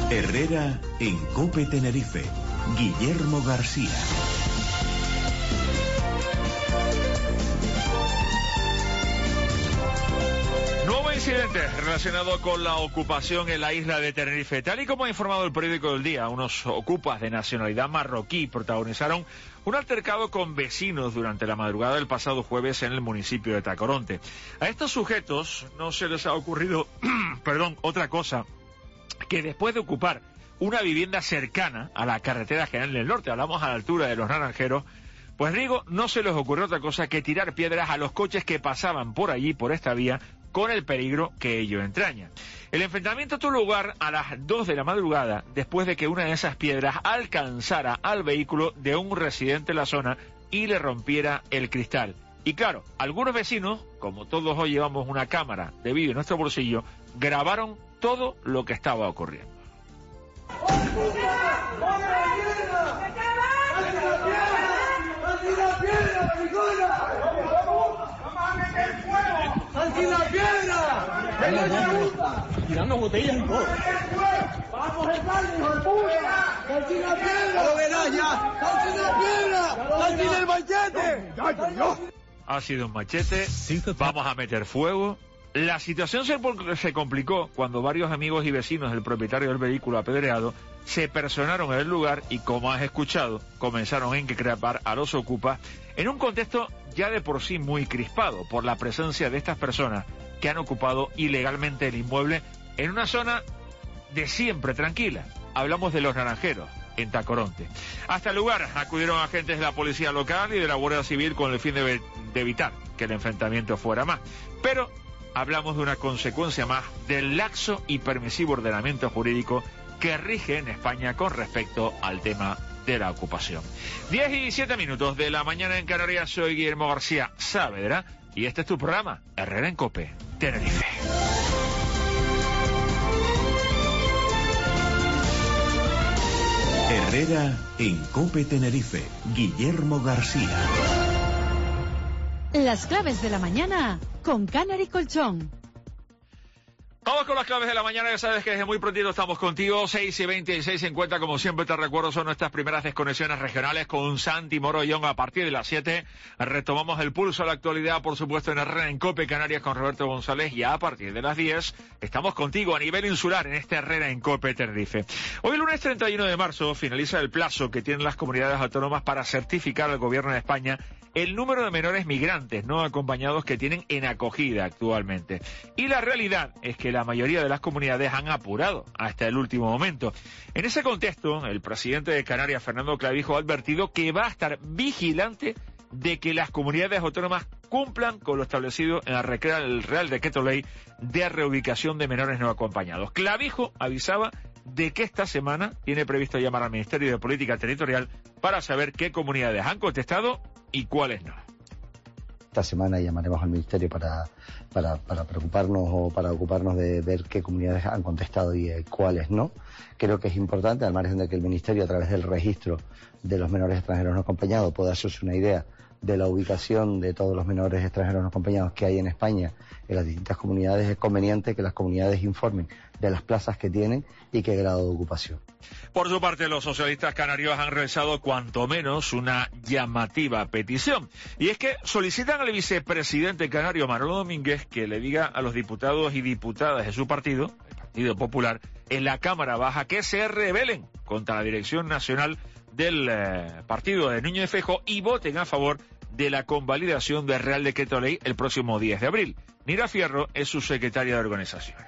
Herrera en COPE Tenerife. Guillermo García. Nuevo incidente relacionado con la ocupación en la isla de Tenerife. Tal y como ha informado el periódico del Día, unos ocupas de nacionalidad marroquí protagonizaron un altercado con vecinos durante la madrugada del pasado jueves en el municipio de Tacoronte. A estos sujetos no se les ha ocurrido, otra cosa que después de ocupar una vivienda cercana a la carretera general del norte, hablamos a la altura de Los Naranjeros, pues digo, no se les ocurrió otra cosa que tirar piedras a los coches que pasaban por allí, por esta vía, con el peligro que ello entraña. El enfrentamiento tuvo lugar a las 2 de la madrugada, después de que una de esas piedras alcanzara al vehículo de un residente en la zona y le rompiera el cristal. Y claro, algunos vecinos, como todos hoy llevamos una cámara de vídeo en nuestro bolsillo, grabaron todo lo que estaba ocurriendo. Tirando botellas y todo. ¡Vamos, Ricardo, hijo de puta! ¡Saltí la piedra! ¡No verás ya! ¡Saltí la piedra! ¡Saltí el machete! Ha sido un machete, vamos a meter fuego. La situación se complicó cuando varios amigos y vecinos del propietario del vehículo apedreado se personaron en el lugar y, como has escuchado, comenzaron a increpar a los ocupas en un contexto ya de por sí muy crispado por la presencia de estas personas que han ocupado ilegalmente el inmueble en una zona de siempre tranquila. Hablamos de Los Naranjeros, en Tacoronte. Hasta el lugar acudieron agentes de la policía local y de la Guardia Civil con el fin de evitar que el enfrentamiento fuera más. Pero hablamos de una consecuencia más del laxo y permisivo ordenamiento jurídico que rige en España con respecto al tema de la ocupación. 10:07 de la mañana en Canarias. Soy Guillermo García Saavedra y este es tu programa, Herrera en COPE Tenerife. Herrera en COPE Tenerife. Guillermo García. Las claves de la mañana con Canary Colchón. Vamos con las claves de la mañana, ya sabes que desde muy prontito estamos contigo, 6:20 y 6:50, como siempre te recuerdo, son nuestras primeras desconexiones regionales con Santi Morollón. A partir de las 7 retomamos el pulso a la actualidad, por supuesto, en Herrera en COPE Canarias con Roberto González, y a partir de las 10 estamos contigo a nivel insular en este Herrera en COPE Tenerife. Hoy, lunes 31 de marzo, finaliza el plazo que tienen las comunidades autónomas para certificar al gobierno de España el número de menores migrantes no acompañados que tienen en acogida actualmente. Y la realidad es que la mayoría de las comunidades han apurado hasta el último momento. En ese contexto, el presidente de Canarias, Fernando Clavijo, ha advertido que va a estar vigilante de que las comunidades autónomas cumplan con lo establecido en el Real Decreto Ley de reubicación de menores no acompañados. Clavijo avisaba de que esta semana tiene previsto llamar al Ministerio de Política Territorial para saber qué comunidades han contestado y cuáles no. Esta semana llamaremos al Ministerio para preocuparnos o para ocuparnos de ver qué comunidades han contestado y cuáles no. Creo que es importante, al margen de que el Ministerio, a través del registro de los menores extranjeros no acompañados, pueda hacerse una idea de la ubicación de todos los menores extranjeros no acompañados que hay en España en las distintas comunidades. Es conveniente que las comunidades informen de las plazas que tienen y qué grado de ocupación. Por su parte, los socialistas canarios han realizado cuanto menos una llamativa petición. Y es que solicitan al vicepresidente canario Manolo Domínguez que le diga a los diputados y diputadas de su partido, el Partido Popular, en la Cámara Baja, que se rebelen contra la dirección nacional del partido de Núñez Feijóo y voten a favor de la convalidación del Real Decreto Ley el próximo 10 de abril. Nira Fierro es su secretaria de organización.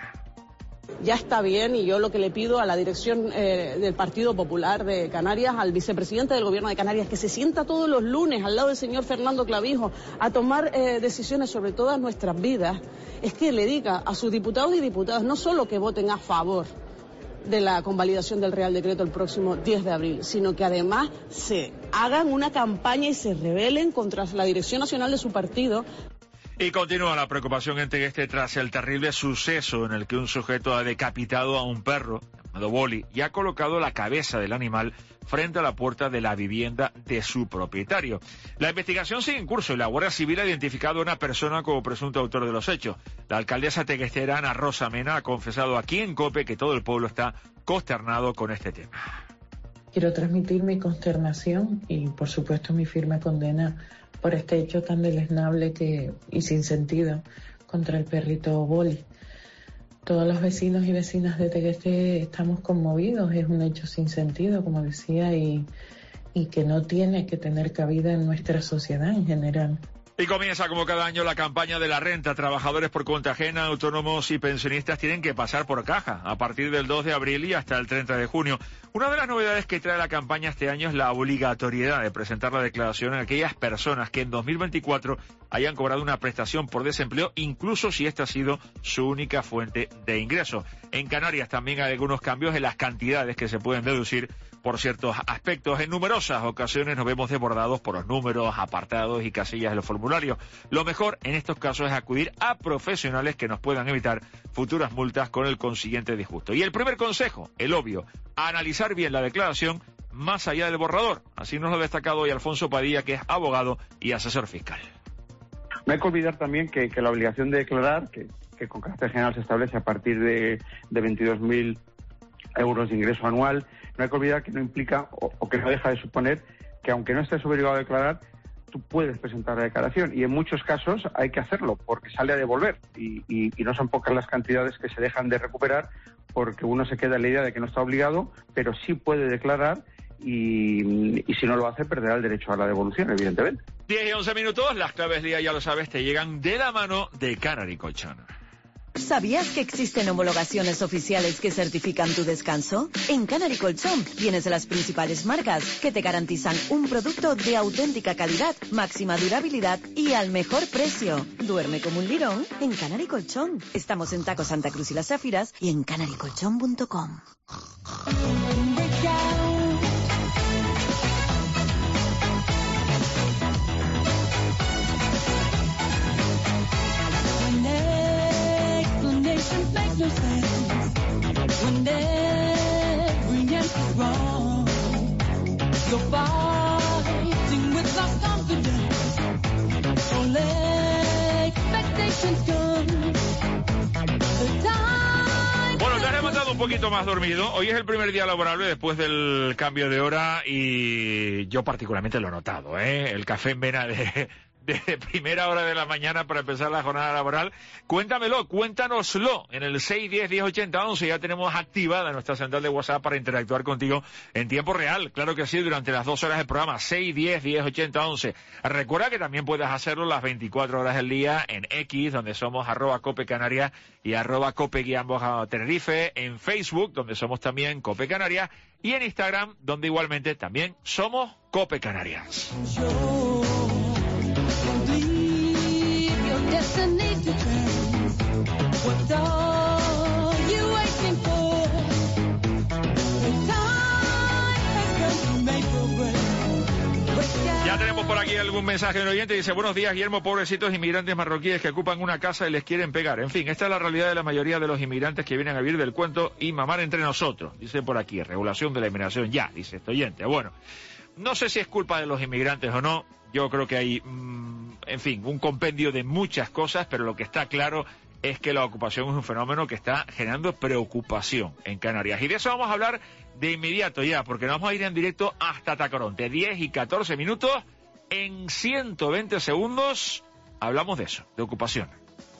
Ya está bien, y yo lo que le pido a la dirección del Partido Popular de Canarias, al vicepresidente del Gobierno de Canarias, que se sienta todos los lunes al lado del señor Fernando Clavijo a tomar decisiones sobre todas nuestras vidas, es que le diga a sus diputados y diputadas no solo que voten a favor de la convalidación del Real Decreto el próximo 10 de abril, sino que además se hagan una campaña y se rebelen contra la dirección nacional de su partido. Y continúa la preocupación en Tegueste tras el terrible suceso en el que un sujeto ha decapitado a un perro llamado Boli y ha colocado la cabeza del animal frente a la puerta de la vivienda de su propietario. La investigación sigue en curso y la Guardia Civil ha identificado a una persona como presunto autor de los hechos. La alcaldesa teguestera, Ana Rosa Mena, ha confesado aquí en COPE que todo el pueblo está consternado con este tema. Quiero transmitir mi consternación y, por supuesto, mi firme condena por este hecho tan deleznable y sin sentido contra el perrito Boli. Todos los vecinos y vecinas de Tegueste estamos conmovidos. Es un hecho sin sentido, como decía, y que no tiene que tener cabida en nuestra sociedad en general. Y comienza como cada año la campaña de la renta. Trabajadores por cuenta ajena, autónomos y pensionistas tienen que pasar por caja a partir del 2 de abril y hasta el 30 de junio. Una de las novedades que trae la campaña este año es la obligatoriedad de presentar la declaración a aquellas personas que en 2024 hayan cobrado una prestación por desempleo, incluso si esta ha sido su única fuente de ingreso. En Canarias también hay algunos cambios en las cantidades que se pueden deducir por ciertos aspectos. En numerosas ocasiones nos vemos desbordados por los números, apartados y casillas de los formularios. Lo mejor en estos casos es acudir a profesionales que nos puedan evitar futuras multas con el consiguiente disgusto. Y el primer consejo, el obvio, analizar bien la declaración más allá del borrador. Así nos lo ha destacado hoy Alfonso Padilla, que es abogado y asesor fiscal. No hay que olvidar también que la obligación de declarar, que con carácter general se establece a partir de 22.000 euros de ingreso anual, no hay que olvidar que no implica o que no deja de suponer que aunque no estés obligado a declarar, tú puedes presentar la declaración y en muchos casos hay que hacerlo porque sale a devolver y no son pocas las cantidades que se dejan de recuperar porque uno se queda en la idea de que no está obligado, pero sí puede declarar y si no lo hace perderá el derecho a la devolución, evidentemente. 10 y 11 minutos, las claves del día, ya lo sabes, te llegan de la mano de Canary Colchón. ¿Sabías que existen homologaciones oficiales que certifican tu descanso? En Canary Colchón tienes las principales marcas que te garantizan un producto de auténtica calidad, máxima durabilidad y al mejor precio. Duerme como un lirón en Canary Colchón. Estamos en Taco Santa Cruz y Las Zafiras y en canarycolchón.com. Bueno, te has levantado un poquito más dormido. Hoy es el primer día laborable después del cambio de hora y yo particularmente lo he notado, ¿eh? El café en vena de primera hora de la mañana para empezar la jornada laboral. Cuéntanoslo en el 610-1080-11. Ya tenemos activada nuestra central de WhatsApp para interactuar contigo en tiempo real. Claro que sí, durante las 2 horas del programa. 610-1080-11. Recuerda que también puedes hacerlo las 24 horas del día en X, donde somos @CopeCanarias y @Cope_Tenerife. En Facebook, donde somos también Cope Canarias. Y en Instagram, donde igualmente también somos Cope Canarias. Ya tenemos por aquí algún mensaje del oyente. Dice: buenos días, Guillermo, pobrecitos inmigrantes marroquíes que ocupan una casa y les quieren pegar. En fin, esta es la realidad de la mayoría de los inmigrantes que vienen a vivir del cuento y mamar entre nosotros. Dice por aquí, regulación de la inmigración ya, dice este oyente. Bueno, no sé si es culpa de los inmigrantes o no. Yo creo que hay, en fin, un compendio de muchas cosas, pero lo que está claro es que la ocupación es un fenómeno que está generando preocupación en Canarias. Y de eso vamos a hablar de inmediato ya, porque nos vamos a ir en directo hasta Tacoronte. 10 y 14 minutos, en 120 segundos, hablamos de eso, de ocupación.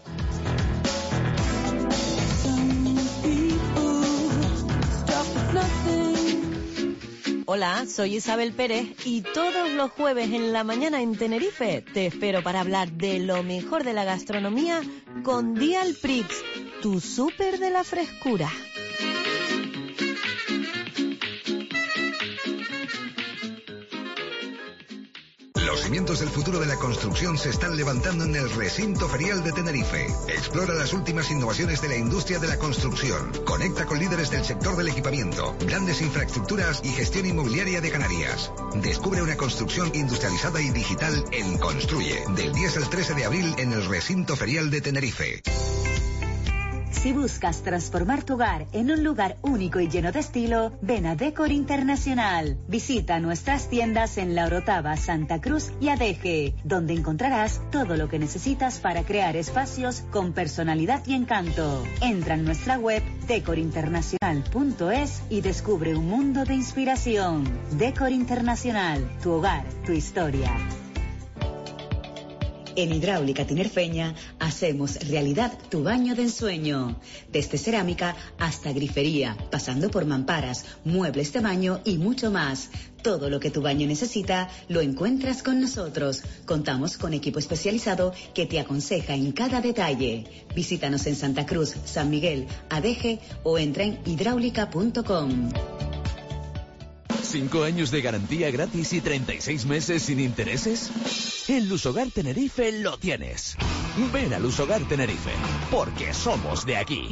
Hola, soy Isabel Pérez y todos los jueves en la mañana en Tenerife te espero para hablar de lo mejor de la gastronomía con Dial Prix, tu súper de la frescura. Los cimientos del futuro de la construcción se están levantando en el Recinto Ferial de Tenerife. Explora las últimas innovaciones de la industria de la construcción. Conecta con líderes del sector del equipamiento, grandes infraestructuras y gestión inmobiliaria de Canarias. Descubre una construcción industrializada y digital en Construye, del 10 al 13 de abril en el Recinto Ferial de Tenerife. Si buscas transformar tu hogar en un lugar único y lleno de estilo, ven a Decor Internacional. Visita nuestras tiendas en La Orotava, Santa Cruz y Adeje, donde encontrarás todo lo que necesitas para crear espacios con personalidad y encanto. Entra en nuestra web decorinternacional.es y descubre un mundo de inspiración. Decor Internacional, tu hogar, tu historia. En Hidráulica Tinerfeña hacemos realidad tu baño de ensueño. Desde cerámica hasta grifería, pasando por mamparas, muebles de baño y mucho más. Todo lo que tu baño necesita lo encuentras con nosotros. Contamos con equipo especializado que te aconseja en cada detalle. Visítanos en Santa Cruz, San Miguel, Adeje o entra en hidráulica.com. 5 años de garantía gratis y 36 meses sin intereses. En Lusogar Tenerife lo tienes. Ven a Lusogar Tenerife, porque somos de aquí.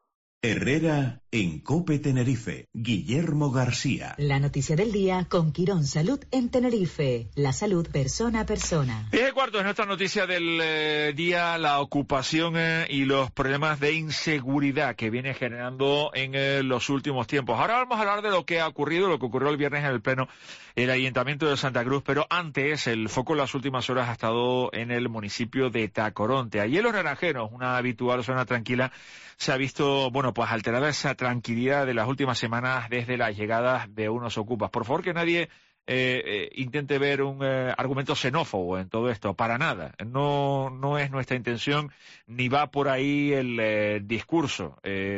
Herrera en COPE Tenerife. Guillermo García. La noticia del día con Quirón Salud en Tenerife. La salud persona a persona. 10:15 es nuestra noticia del día, la ocupación y los problemas de inseguridad que viene generando en los últimos tiempos. Ahora vamos a hablar de lo que ha ocurrido, lo que ocurrió el viernes en el Pleno, el Ayuntamiento de Santa Cruz, pero antes el foco en las últimas horas ha estado en el municipio de Tacoronte. Allí en Los Naranjeros, una habitual zona tranquila, se ha visto, pues alterada esa tranquilidad de las últimas semanas desde la llegada de unos ocupas. Por favor, que nadie intente ver un argumento xenófobo en todo esto, para nada. No es nuestra intención, ni va por ahí el discurso.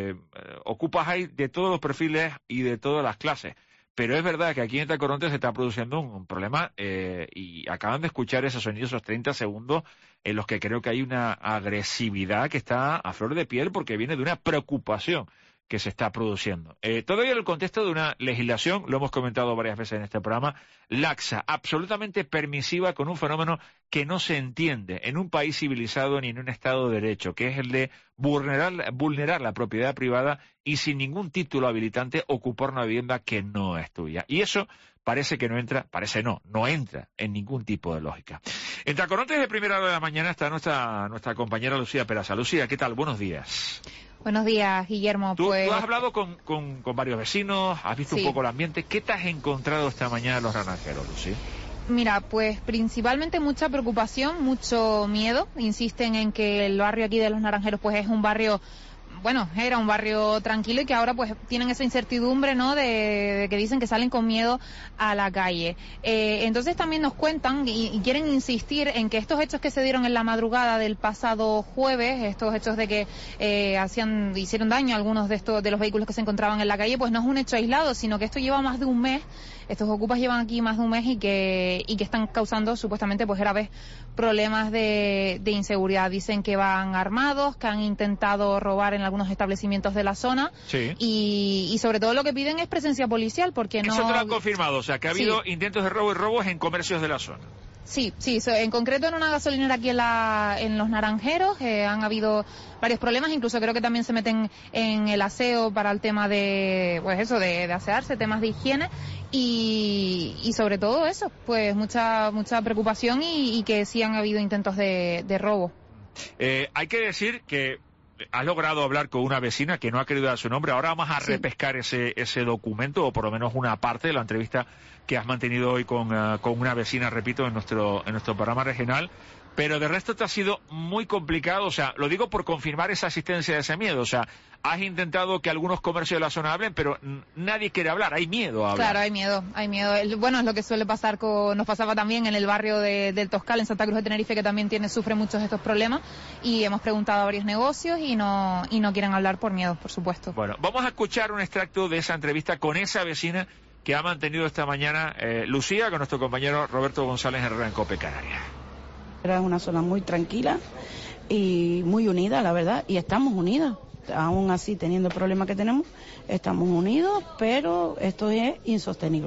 Ocupas hay de todos los perfiles y de todas las clases. Pero es verdad que aquí en Tacoronte se está produciendo un problema y acaban de escuchar esos sonidos, esos 30 segundos en los que creo que hay una agresividad que está a flor de piel porque viene de una preocupación que se está produciendo. Todavía en el contexto de una legislación, lo hemos comentado varias veces en este programa, laxa, absolutamente permisiva con un fenómeno que no se entiende en un país civilizado ni en un Estado de Derecho, que es el de vulnerar la propiedad privada y sin ningún título habilitante ocupar una vivienda que no es tuya. Y eso parece que no entra en ningún tipo de lógica. En Tacoronte de primera hora de la mañana está nuestra compañera Lucía Peraza. Lucía, ¿qué tal? Buenos días. Buenos días, Guillermo. Tú has hablado con varios vecinos, has visto un poco el ambiente. ¿Qué te has encontrado esta mañana en Los Naranjeros, Lucía? Mira, pues principalmente mucha preocupación, mucho miedo. Insisten en que el barrio aquí de Los Naranjeros pues es un barrio, era un barrio tranquilo y que ahora pues tienen esa incertidumbre, ¿no? De que dicen que salen con miedo a la calle. Entonces también nos cuentan y quieren insistir en que estos hechos que se dieron en la madrugada del pasado jueves, estos hechos de que hicieron daño a algunos de los vehículos que se encontraban en la calle, pues no es un hecho aislado, sino que esto lleva más de un mes. Estos ocupas llevan aquí más de un mes y que están causando supuestamente pues graves problemas de inseguridad. Dicen que van armados, que han intentado robar en algunos establecimientos de la zona. Sí. Y sobre todo lo que piden es presencia policial porque no... Eso te lo han confirmado, o sea que ha habido intentos de robo y robos en comercios de la zona. Sí, en concreto en una gasolinera aquí en Los Naranjeros han habido varios problemas, incluso creo que también se meten en el aseo para el tema de asearse, temas de higiene y sobre todo eso, pues mucha preocupación y que sí han habido intentos de robo. Hay que decir que has logrado hablar con una vecina que no ha querido dar su nombre. Ahora vamos a repescar ese documento, o por lo menos una parte de la entrevista que has mantenido hoy con una vecina, repito, en nuestro programa regional. Pero de resto te ha sido muy complicado, o sea, lo digo por confirmar esa existencia de ese miedo, o sea, has intentado que algunos comercios de la zona hablen, pero nadie quiere hablar, hay miedo a hablar. Claro, hay miedo. Es lo que suele pasar nos pasaba también en el barrio del Toscal, en Santa Cruz de Tenerife, que también sufre muchos de estos problemas, y hemos preguntado a varios negocios y no quieren hablar por miedo, por supuesto. Bueno, vamos a escuchar un extracto de esa entrevista con esa vecina que ha mantenido esta mañana Lucía con nuestro compañero Roberto González Herrera en COPE Canarias. Es una zona muy tranquila y muy unida, la verdad, y estamos unidos. Aún así, teniendo el problema que tenemos, estamos unidos, pero esto es insostenible.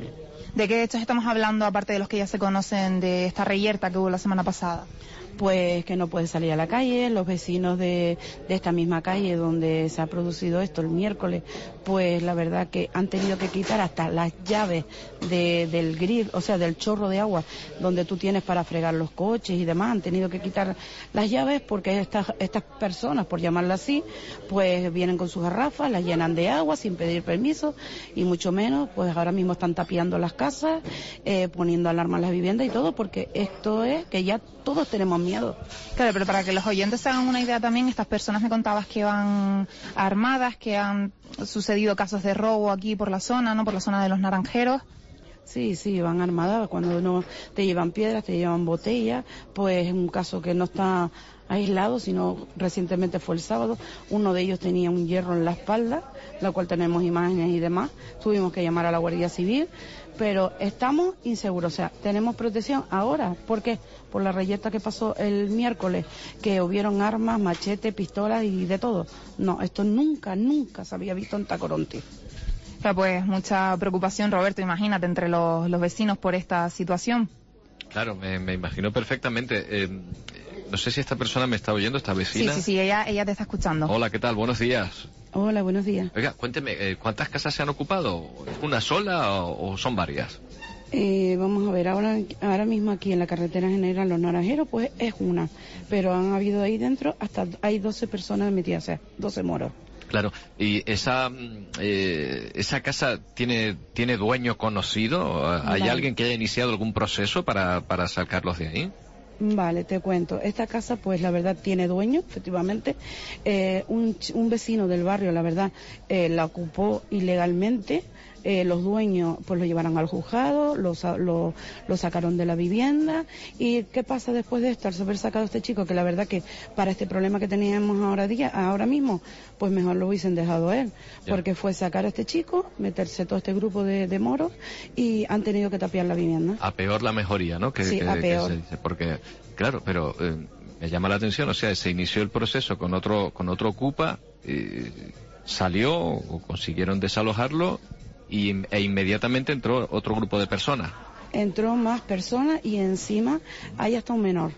¿De qué hechos estamos hablando, aparte de los que ya se conocen de esta reyerta que hubo la semana pasada? Pues que no puede salir a la calle, los vecinos de esta misma calle donde se ha producido esto el miércoles, pues la verdad que han tenido que quitar hasta las llaves del grill, o sea, del chorro de agua donde tú tienes para fregar los coches y demás, han tenido que quitar las llaves porque estas personas, por llamarlas así, pues vienen con sus garrafas, las llenan de agua sin pedir permiso y mucho menos, pues ahora mismo están tapiando las casas, poniendo alarma en las viviendas y todo, porque esto es que ya todos tenemos miedo. Claro, pero para que los oyentes se hagan una idea también, estas personas me contabas que van armadas, que han sucedido casos de robo aquí por la zona, ¿no? Por la zona de los Naranjeros. Sí, van armadas. Cuando no te llevan piedras, te llevan botellas, pues es un caso que no está aislado, sino recientemente fue el sábado. Uno de ellos tenía un hierro en la espalda, la cual tenemos imágenes y demás. Tuvimos que llamar a la Guardia Civil, pero estamos inseguros. O sea, tenemos protección ahora. ¿Por qué? Por la reyerta que pasó el miércoles, que hubieron armas, machetes, pistolas y de todo. No, esto nunca se había visto en Tacoronte. Claro, pues mucha preocupación, Roberto, imagínate, entre los vecinos por esta situación. Claro, me imagino perfectamente. No sé si esta persona me está oyendo, esta vecina. Sí, ella te está escuchando. Hola, ¿qué tal? Buenos días. Hola, buenos días. Oiga, cuénteme, ¿cuántas casas se han ocupado? ¿Una sola o son varias? Vamos a ver, ahora mismo aquí en la carretera general Los Naranjeros, pues es una. Pero han habido ahí dentro, hasta hay 12 personas metidas, o sea, 12 moros. Claro, ¿y esa casa tiene dueño conocido? ¿Hay alguien que haya iniciado algún proceso para sacarlos de ahí? Vale, te cuento. Esta casa, pues la verdad, tiene dueño, efectivamente. Un vecino del barrio, la verdad, la ocupó ilegalmente. Los dueños pues lo llevaron al juzgado, lo sacaron de la vivienda. ¿Y qué pasa después de esto? Al haber sacado a este chico, que la verdad que para este problema que teníamos ahora mismo, pues mejor lo hubiesen dejado a él, porque fue sacar a este chico, meterse todo este grupo de moros y han tenido que tapiar la vivienda. A peor la mejoría, ¿no? Sí, a peor. Porque, claro, pero me llama la atención, o sea, se inició el proceso con otro ocupa, salió o consiguieron desalojarlo e inmediatamente entró otro grupo de personas. Entró más personas y encima hay hasta un menor.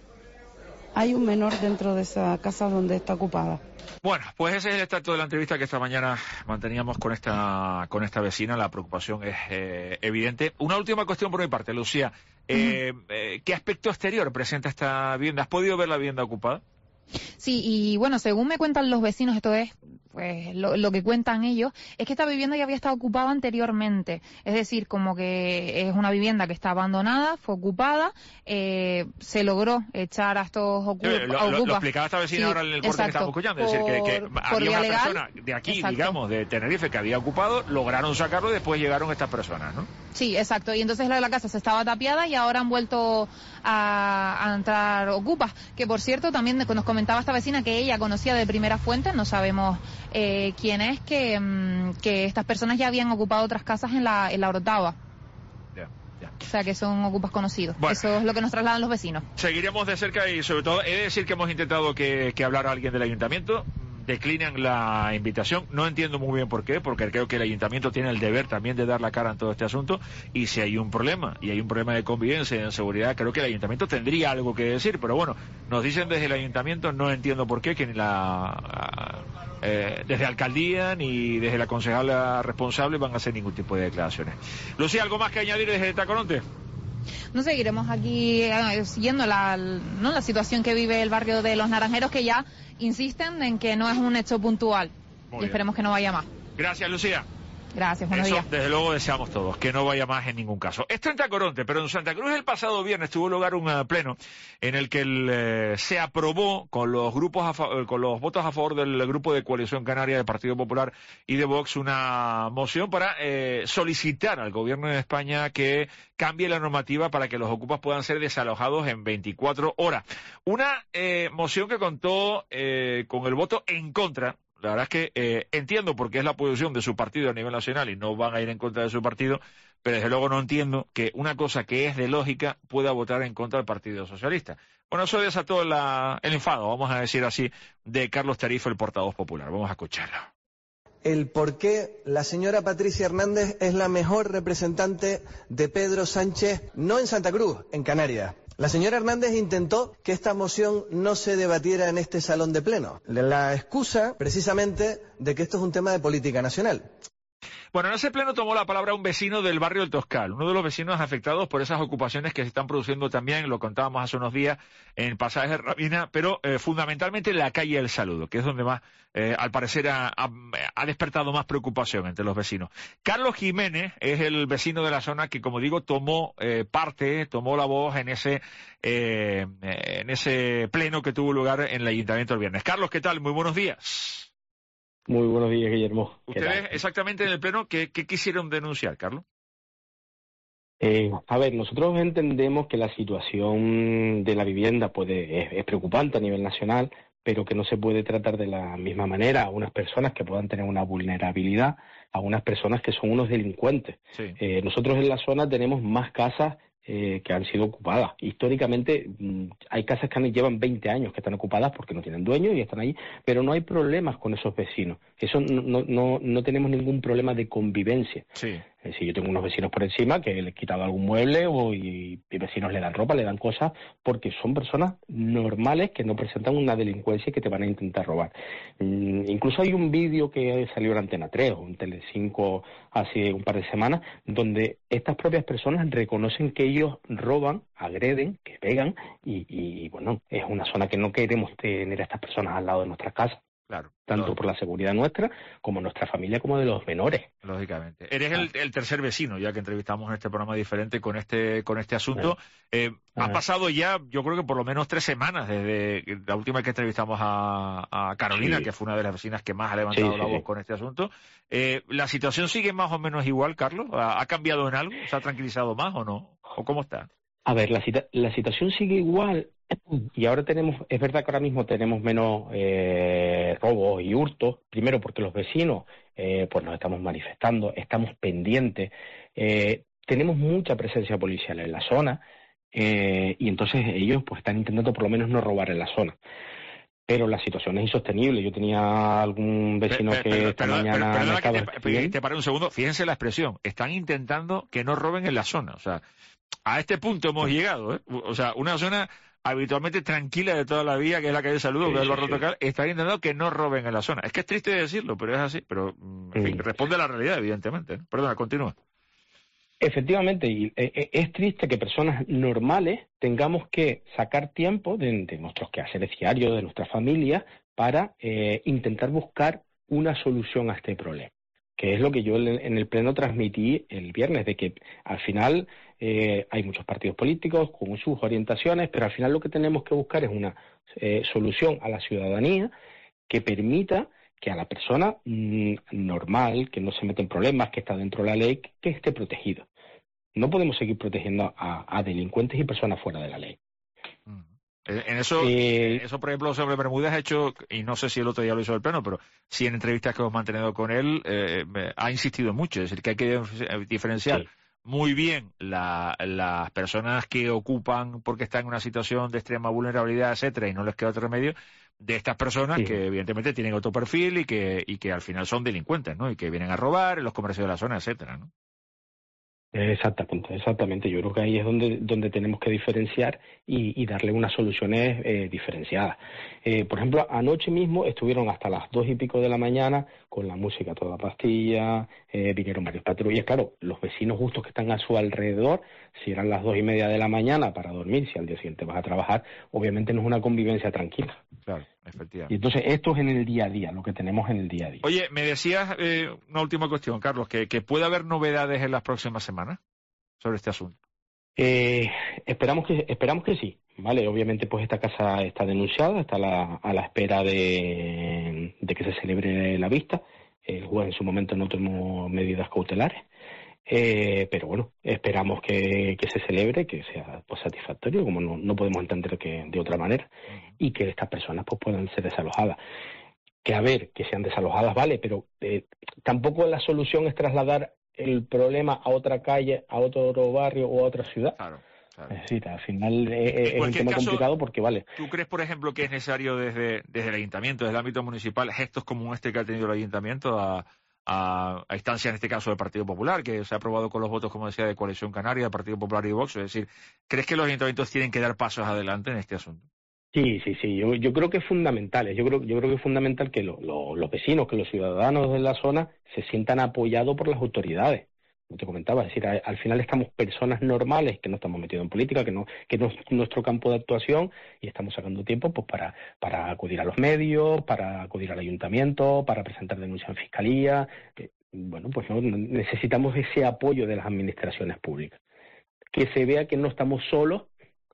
Hay un menor dentro de esa casa donde está ocupada. Bueno, pues ese es el extracto de la entrevista que esta mañana manteníamos con esta vecina. La preocupación es evidente. Una última cuestión por mi parte, Lucía. ¿Qué aspecto exterior presenta esta vivienda? ¿Has podido ver la vivienda ocupada? Sí, y bueno, según me cuentan los vecinos, esto es pues lo que cuentan ellos, es que esta vivienda ya había estado ocupada anteriormente. Es decir, como que es una vivienda que está abandonada, fue ocupada, se logró echar a estos ocupas. Lo explicaba esta vecina ahora en el corte que estamos escuchando. Es decir, que había una persona de aquí, digamos, de Tenerife, que había ocupado, lograron sacarlo y después llegaron estas personas, ¿no? Sí, exacto. Y entonces la casa se estaba tapiada y ahora han vuelto a entrar ocupas. Que por cierto, también nos comentaba esta vecina que ella conocía de primera fuente, no sabemos quién es, que estas personas ya habían ocupado otras casas en la Orotava. O sea, que son ocupas conocidos. Bueno, eso es lo que nos trasladan los vecinos. Seguiremos de cerca y sobre todo he de decir que hemos intentado que hablara alguien del ayuntamiento. Declinan la invitación, no entiendo muy bien por qué, porque creo que el ayuntamiento tiene el deber también de dar la cara en todo este asunto, y si hay un problema, y hay un problema de convivencia y de seguridad, creo que el ayuntamiento tendría algo que decir, pero bueno, nos dicen desde el ayuntamiento, no entiendo por qué, que ni desde alcaldía ni desde la concejala responsable van a hacer ningún tipo de declaraciones. Lucía, ¿algo más que añadir desde Tacoronte? No, seguiremos aquí siguiendo la situación que vive el barrio de Los Naranjeros, que ya insisten en que no es un hecho puntual. Y esperemos que no vaya más. Gracias, Lucía. Gracias, buenos días. Desde luego deseamos todos que no vaya más en ningún caso. Esto en Tacoronte, pero en Santa Cruz el pasado viernes tuvo lugar un pleno en el que se aprobó con los votos a favor del grupo de Coalición Canaria del Partido Popular y de Vox una moción para solicitar al gobierno de España que cambie la normativa para que los ocupas puedan ser desalojados en 24 horas. Una moción que contó con el voto en contra. La verdad es que entiendo por qué es la posición de su partido a nivel nacional y no van a ir en contra de su partido, pero desde luego no entiendo que una cosa que es de lógica pueda votar en contra del Partido Socialista. Bueno, eso desató el enfado, vamos a decir así, de Carlos Tarifa, el portavoz popular. Vamos a escucharlo. el por qué la señora Patricia Hernández es la mejor representante de Pedro Sánchez, no en Santa Cruz, en Canarias. La señora Hernández intentó que esta moción no se debatiera en este salón de pleno. La excusa, precisamente, de que esto es un tema de política nacional. Bueno, en ese pleno tomó la palabra un vecino del barrio del Toscal, uno de los vecinos afectados por esas ocupaciones que se están produciendo también, lo contábamos hace unos días, en Pasajes de Rabina, pero fundamentalmente en la calle El Saludo, que es donde más, al parecer, ha despertado más preocupación entre los vecinos. Carlos Jiménez es el vecino de la zona que, como digo, tomó la voz en ese pleno que tuvo lugar en el Ayuntamiento el viernes. Carlos, ¿qué tal? Muy buenos días. Muy buenos días, Guillermo. ¿Ustedes exactamente en el pleno qué quisieron denunciar, Carlos? A ver, nosotros entendemos que la situación de la vivienda es preocupante a nivel nacional, pero que no se puede tratar de la misma manera a unas personas que puedan tener una vulnerabilidad, a unas personas que son unos delincuentes. Sí. Nosotros en la zona tenemos más casas que han sido ocupadas. Históricamente hay casas que llevan 20 años que están ocupadas porque no tienen dueños y están ahí, pero no hay problemas con esos vecinos. Eso no tenemos ningún problema de convivencia. Sí. Si yo tengo unos vecinos por encima que les he quitado algún mueble y vecinos le dan ropa, le dan cosas, porque son personas normales que no presentan una delincuencia y que te van a intentar robar. Incluso hay un vídeo que salió en Antena 3 o en Telecinco hace un par de semanas, donde estas propias personas reconocen que ellos roban, agreden, que pegan, y bueno, es una zona que no queremos tener a estas personas al lado de nuestras casas. Claro. Tanto por la seguridad nuestra, como nuestra familia, como de los menores. Lógicamente. Eres el tercer vecino, ya que entrevistamos en este programa diferente con este asunto. Ha pasado ya, yo creo que por lo menos 3 semanas desde la última vez que entrevistamos a Carolina, sí, que fue una de las vecinas que más ha levantado la voz con este asunto. ¿La situación sigue más o menos igual, Carlos? ¿Ha cambiado en algo? ¿Se ha tranquilizado más o no? ¿O cómo está? A ver, la situación sigue igual. Y ahora es verdad que ahora mismo tenemos menos robos y hurtos, primero porque los vecinos pues nos estamos manifestando, estamos pendientes, tenemos mucha presencia policial en la zona y entonces ellos pues están intentando por lo menos no robar en la zona. Pero la situación es insostenible. Yo tenía algún vecino que esta mañana me estaba te paré un segundo, fíjense la expresión, están intentando que no roben en la zona, o sea, a este punto hemos llegado, o sea, una zona habitualmente tranquila de toda la vida, que es la calle Saludo, que es el barrio Tocal, están intentando que no roben en la zona. Es que es triste decirlo, pero es así. Pero, en fin, responde a la realidad, evidentemente, ¿no? Perdona, continúa. Efectivamente, y es triste que personas normales tengamos que sacar tiempo de nuestros quehaceres diarios, de nuestra familia, para intentar buscar una solución a este problema. Que es lo que yo en el pleno transmití el viernes, de que al final hay muchos partidos políticos con sus orientaciones, pero al final lo que tenemos que buscar es una solución a la ciudadanía que permita que a la persona normal, que no se mete en problemas, que está dentro de la ley, que esté protegido. No podemos seguir protegiendo a delincuentes y personas fuera de la ley. En eso, por ejemplo, sobre Bermúdez ha hecho, y no sé si el otro día lo hizo el pleno, pero sí en entrevistas que hemos mantenido con él, ha insistido mucho, es decir, que hay que diferenciar muy bien las personas que ocupan porque están en una situación de extrema vulnerabilidad, etcétera, y no les queda otro remedio, de estas personas que evidentemente tienen otro perfil y que al final son delincuentes, ¿no? Y que vienen a robar en los comercios de la zona, etcétera, ¿no? Exactamente. Yo creo que ahí es donde tenemos que diferenciar y darle unas soluciones diferenciadas. Por ejemplo, anoche mismo estuvieron hasta las 2 y pico de la mañana con la música a toda pastilla, vinieron varios patrullas. Claro, los vecinos justos que están a su alrededor, si eran las 2:30 de la mañana para dormir, si al día siguiente vas a trabajar, obviamente no es una convivencia tranquila. Claro, efectivamente. Y entonces esto es en el día a día, lo que tenemos en el día a día. Oye, me decías una última cuestión, Carlos, que puede haber novedades en las próximas semanas sobre este asunto. Esperamos que sí, ¿vale? Obviamente pues esta casa está denunciada, está a la espera de que se celebre la vista. El juez en su momento no tomó medidas cautelares, pero bueno, esperamos que se celebre, que sea pues satisfactorio, como no podemos entender que de otra manera, y que estas personas pues puedan ser desalojadas. Que sean desalojadas, vale, pero tampoco la solución es trasladar el problema a otra calle, a otro barrio o a otra ciudad. Claro. Claro. Es decir, al final es un tema complicado porque vale. ¿Tú crees, por ejemplo, que es necesario desde el ayuntamiento, desde el ámbito municipal, gestos como este que ha tenido el ayuntamiento a instancia, en este caso, del Partido Popular, que se ha aprobado con los votos, como decía, de Coalición Canaria, Partido Popular y Vox? Es decir, ¿crees que los ayuntamientos tienen que dar pasos adelante en este asunto? Sí. Yo creo que es fundamental. Yo creo que es fundamental que los vecinos, que los ciudadanos de la zona se sientan apoyados por las autoridades. Como te comentaba, es decir, al final estamos personas normales que no estamos metidos en política, que no es nuestro campo de actuación, y estamos sacando tiempo pues para acudir a los medios, para acudir al ayuntamiento, para presentar denuncias en fiscalía. Bueno, pues necesitamos ese apoyo de las administraciones públicas. Que se vea que no estamos solos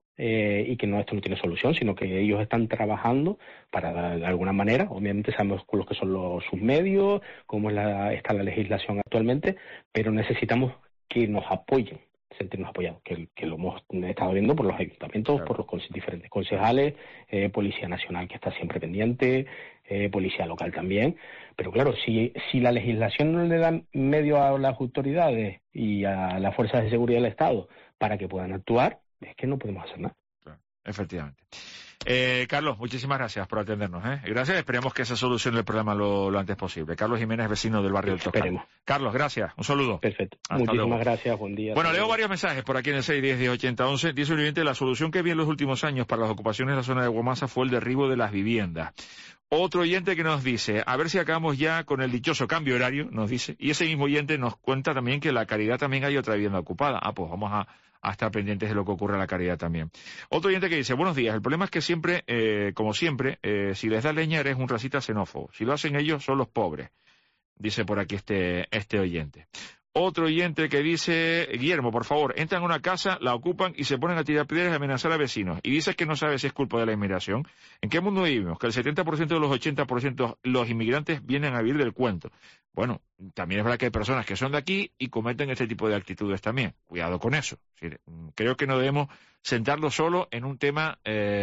y que esto no tiene solución, sino que ellos están trabajando para, de alguna manera, obviamente sabemos con los que son sus medios, cómo está la legislación actualmente, pero necesitamos que nos apoyen, sentirnos apoyados, que lo hemos estado viendo por los ayuntamientos, claro, por los diferentes concejales, Policía Nacional, que está siempre pendiente, Policía Local también. Pero claro, si la legislación no le da medio a las autoridades y a las fuerzas de seguridad del Estado para que puedan actuar, es que no podemos hacer nada. Claro, efectivamente. Carlos, muchísimas gracias por atendernos. Gracias, esperemos que se solucione el problema lo antes posible. Carlos Jiménez, vecino del barrio del Toscano. Carlos, gracias, un saludo. Perfecto. Muchísimas gracias, buen día. Bueno, leo varios mensajes por aquí en el 610-1080-11. Dice un oyente, la solución que vi en los últimos años para las ocupaciones de la zona de Guamasa fue el derribo de las viviendas. Otro oyente que nos dice, a ver si acabamos ya con el dichoso cambio horario, nos dice, y ese mismo oyente nos cuenta también que en La Caridad también hay otra vivienda ocupada. Pues vamos a estar pendientes de lo que ocurre en La Caridad también. Otro oyente que dice, buenos días, el problema es que siempre, como siempre, si les da leña eres un racista xenófobo. Si lo hacen ellos, son los pobres. Dice por aquí este oyente. Otro oyente que dice, Guillermo, por favor, entran a una casa, la ocupan y se ponen a tirar piedras y amenazar a vecinos. Y dices que no sabes si es culpa de la inmigración. ¿En qué mundo vivimos? Que el 70% de los 80% los inmigrantes vienen a vivir del cuento. Bueno, también es verdad que hay personas que son de aquí y cometen este tipo de actitudes también. Cuidado con eso. Creo que no debemos sentarlo solo en un tema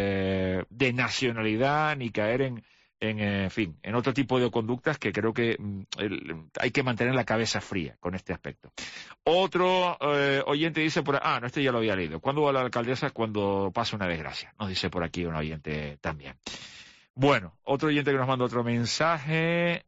de nacionalidad ni caer en otro tipo de conductas que creo que hay que mantener la cabeza fría con este aspecto. Otro oyente dice no, este ya lo había leído. ¿Cuándo va la alcaldesa? Cuando pasa una desgracia. Nos dice por aquí un oyente también. Bueno, otro oyente que nos manda otro mensaje.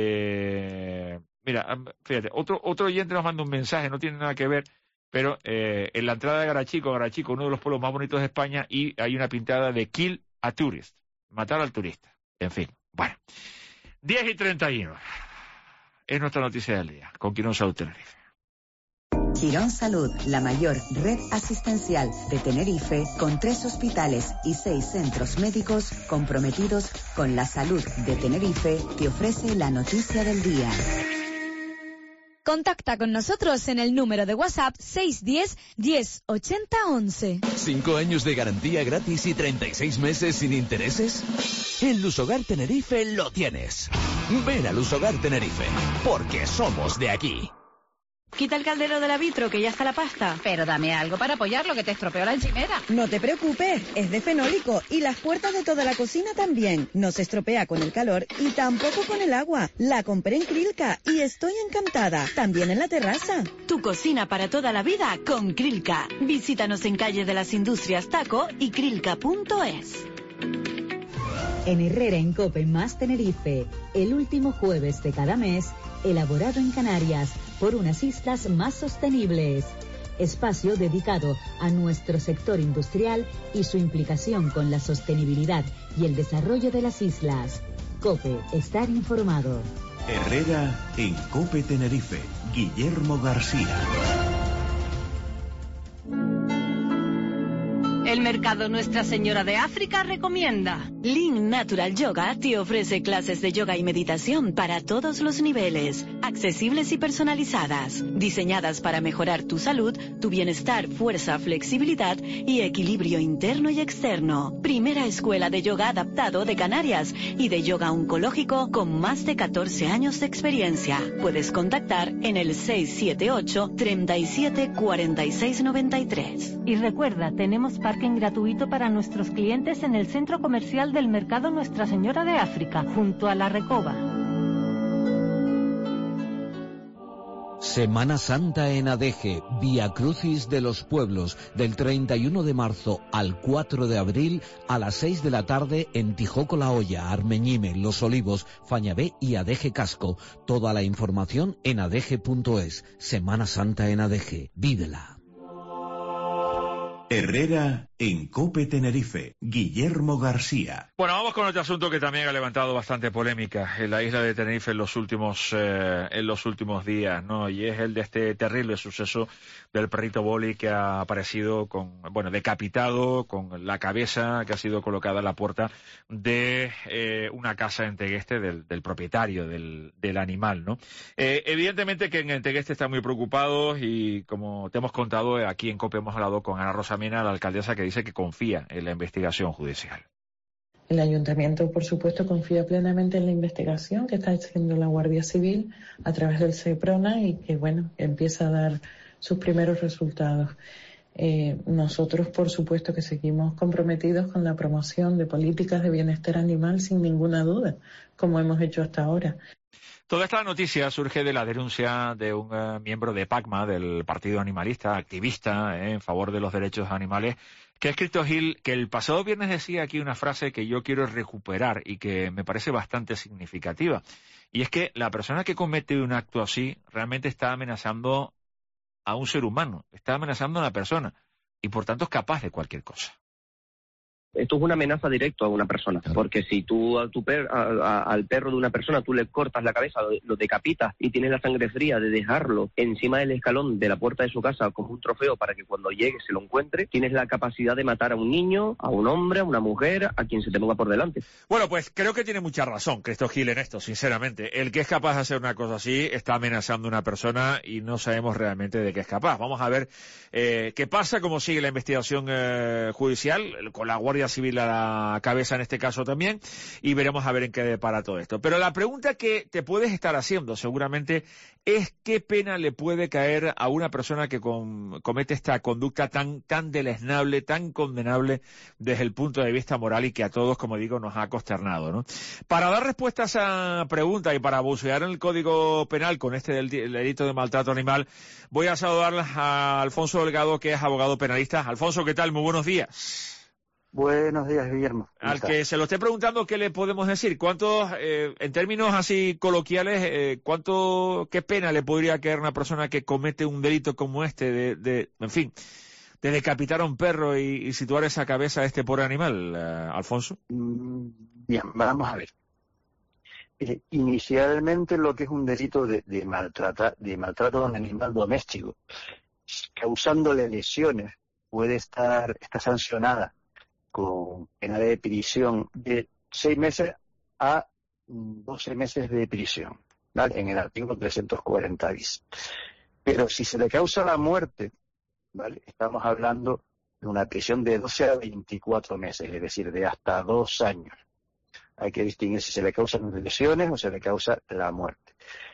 Mira, fíjate, otro oyente nos manda un mensaje, no tiene nada que ver, pero en la entrada de Garachico, uno de los pueblos más bonitos de España, y hay una pintada de Kill a Tourist, matar al turista. En fin, bueno. 10:31. Es nuestra noticia del día, con Quirón Salud Tenerife. Quirón Salud, la mayor red asistencial de Tenerife, con 3 hospitales y 6 centros médicos comprometidos con la salud de Tenerife, te ofrece la noticia del día. Contacta con nosotros en el número de WhatsApp 610-1080-11. 5 años de garantía gratis y 36 meses sin intereses. En Lusogar Tenerife lo tienes. Ven a Lusogar Tenerife, porque somos de aquí. Quita el caldero del vitro, que ya está la pasta. Pero dame algo para apoyarlo, que te estropeó la encimera. No te preocupes, es de fenólico y las puertas de toda la cocina también. No se estropea con el calor y tampoco con el agua. La compré en Krilka y estoy encantada. También en la terraza. Tu cocina para toda la vida con Krilka. Visítanos en Calle de las Industrias Taco y krilka.es. En Herrera en Cope más Tenerife, el último jueves de cada mes, elaborado en Canarias por unas islas más sostenibles. Espacio dedicado a nuestro sector industrial y su implicación con la sostenibilidad y el desarrollo de las islas. Cope, estar informado. Herrera en Cope Tenerife. Guillermo García. El mercado Nuestra Señora de África recomienda. Lean Natural Yoga te ofrece clases de yoga y meditación para todos los niveles, accesibles y personalizadas, diseñadas para mejorar tu salud, tu bienestar, fuerza, flexibilidad y equilibrio interno y externo. Primera escuela de yoga adaptado de Canarias y de yoga oncológico con más de 14 años de experiencia. Puedes contactar en el 678 37 46 93. Y recuerda, tenemos parking gratuito para nuestros clientes en el centro comercial del mercado Nuestra Señora de África, junto a la Recoba. Semana Santa en Adeje, Vía Crucis de los Pueblos, del 31 de marzo al 4 de abril a las 6 de la tarde en Tijoco La Hoya, Armeñime, Los Olivos, Fañabé y Adeje Casco. Toda la información en adeje.es. Semana Santa en Adeje, vívela. Herrera en COPE Tenerife, Guillermo García. Bueno, vamos con otro asunto que también ha levantado bastante polémica en la isla de Tenerife en los últimos días, ¿no? Y es el de este terrible suceso del perrito Boli que ha aparecido decapitado, con la cabeza que ha sido colocada en la puerta de una casa en Tegueste del propietario del animal, ¿no? Evidentemente que en Tegueste están muy preocupados y, como te hemos contado, aquí en COPE hemos hablado con Ana Rosa Mina, la alcaldesa, que dice que confía en la investigación judicial. El ayuntamiento, por supuesto, confía plenamente en la investigación que está haciendo la Guardia Civil a través del SEPRONA y que, empieza a dar sus primeros resultados. Nosotros, por supuesto, que seguimos comprometidos con la promoción de políticas de bienestar animal sin ninguna duda, como hemos hecho hasta ahora. Toda esta noticia surge de la denuncia de un miembro de PACMA, del Partido Animalista, activista en favor de los derechos animales, que ha escrito Gil, que el pasado viernes decía aquí una frase que yo quiero recuperar y que me parece bastante significativa. Y es que la persona que comete un acto así realmente está amenazando a un ser humano, está amenazando a una persona y por tanto es capaz de cualquier cosa. Esto es una amenaza directa a una persona, porque si tú al perro de una persona tú le cortas la cabeza, lo decapitas y tienes la sangre fría de dejarlo encima del escalón de la puerta de su casa como un trofeo para que cuando llegue se lo encuentre, tienes la capacidad de matar a un niño, a un hombre, a una mujer, a quien se te ponga por delante. Bueno, pues creo que tiene mucha razón Cristo Gil en esto, sinceramente. El que es capaz de hacer una cosa así está amenazando a una persona y no sabemos realmente de qué es capaz. Vamos a ver qué pasa, cómo sigue la investigación judicial, con la Guardia Civil a la cabeza en este caso también, y veremos a ver en qué depara todo esto. Pero la pregunta que te puedes estar haciendo seguramente es qué pena le puede caer a una persona que comete esta conducta tan deleznable, tan condenable desde el punto de vista moral y que a todos, como digo, nos ha consternado, ¿no? Para dar respuesta a esa pregunta y para bucear en el Código Penal con este delito de maltrato animal, voy a saludar a Alfonso Delgado, que es abogado penalista. Alfonso, ¿qué tal? Muy buenos días. Buenos días, Guillermo. Al que se lo esté preguntando, ¿qué le podemos decir? ¿Cuántos, en términos así coloquiales, qué pena le podría caer a una persona que comete un delito como este de decapitar a un perro y situar esa cabeza a este pobre animal, Alfonso? Bien, vamos a ver. Inicialmente lo que es un delito de maltrato a un animal doméstico, causándole lesiones, puede estar sancionada con pena de prisión de 6 meses a 12 meses de prisión, ¿vale? En el artículo 340 bis. Pero si se le causa la muerte, ¿vale? Estamos hablando de una prisión de 12 a 24 meses, es decir, de hasta 2 años. Hay que distinguir si se le causan lesiones o se le causa la muerte.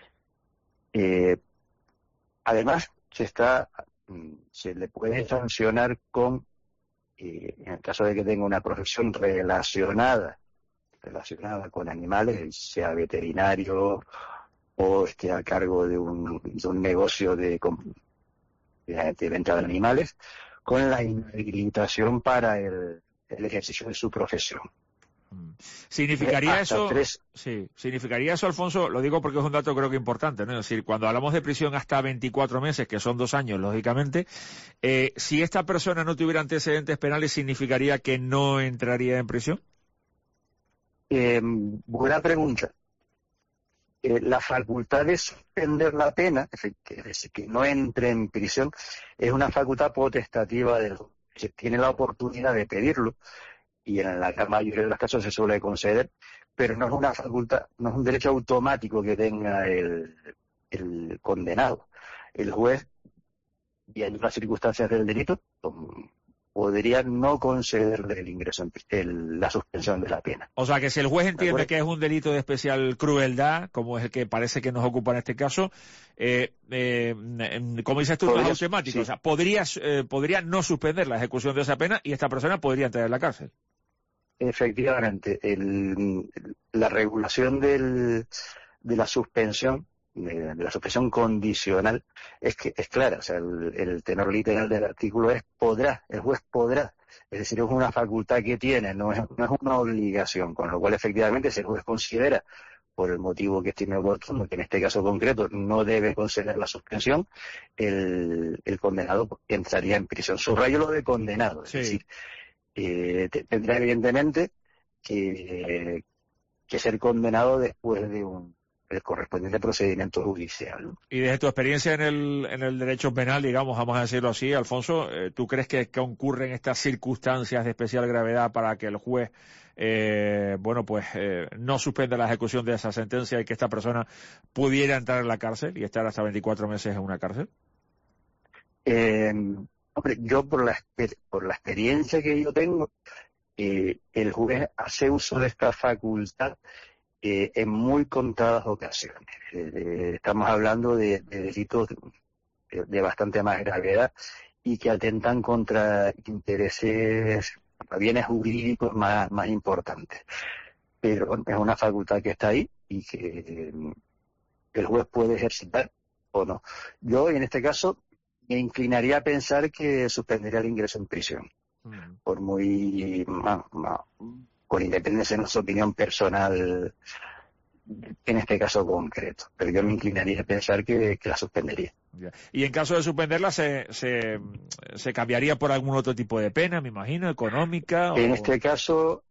Además, se le puede sancionar con, en el caso de que tenga una profesión relacionada con animales, sea veterinario o esté a cargo de un negocio de venta de animales, con la inhabilitación para el ejercicio de su profesión. ¿Significaría eso? ¿Significaría eso, Alfonso? Lo digo porque es un dato creo que importante, ¿no? Es decir, cuando hablamos de prisión hasta 24 meses, que son 2 años, lógicamente, si esta persona no tuviera antecedentes penales, ¿significaría que no entraría en prisión? Buena pregunta. La facultad de suspender la pena, es decir, que no entre en prisión, es una facultad potestativa del juez. Se tiene la oportunidad de pedirlo, y en la gran mayoría de los casos se suele conceder, pero no es una facultad, no es un derecho automático que tenga el condenado. El juez, viendo las circunstancias del delito, podría no concederle el ingreso, la suspensión de la pena. O sea que si el juez entiende que es un delito de especial crueldad, como es el que parece que nos ocupa en este caso, como dices tú, no es automático. Sí. O sea, podría no suspender la ejecución de esa pena y esta persona podría entrar en la cárcel. Efectivamente, la regulación de la suspensión la suspensión condicional es clara, o sea, el tenor literal del artículo es podrá, el juez podrá, es decir, es una facultad que tiene, no es una obligación, con lo cual efectivamente si el juez considera, por el motivo que estime oportuno, que en este caso concreto no debe conceder la suspensión, el condenado entraría en prisión. Subrayo lo de condenado, es decir, tendrá evidentemente que ser condenado después de el correspondiente procedimiento judicial, ¿no? Y desde tu experiencia en el derecho penal, digamos, vamos a decirlo así, Alfonso, ¿tú crees que concurren estas circunstancias de especial gravedad para que el juez no suspenda la ejecución de esa sentencia y que esta persona pudiera entrar en la cárcel y estar hasta 24 meses en una cárcel? Hombre, yo por la experiencia que yo tengo, el juez hace uso de esta facultad en muy contadas ocasiones. Estamos hablando de delitos de bastante más gravedad y que atentan contra intereses, bienes jurídicos más importantes. Pero es una facultad que está ahí y que el juez puede ejercitar o no. Yo, en este caso, me inclinaría a pensar que suspendería el ingreso en prisión. Por muy con independencia de nuestra opinión personal en este caso concreto, pero yo me inclinaría a pensar que la suspendería. Y en caso de suspenderla se cambiaría por algún otro tipo de pena, me imagino, económica. En este caso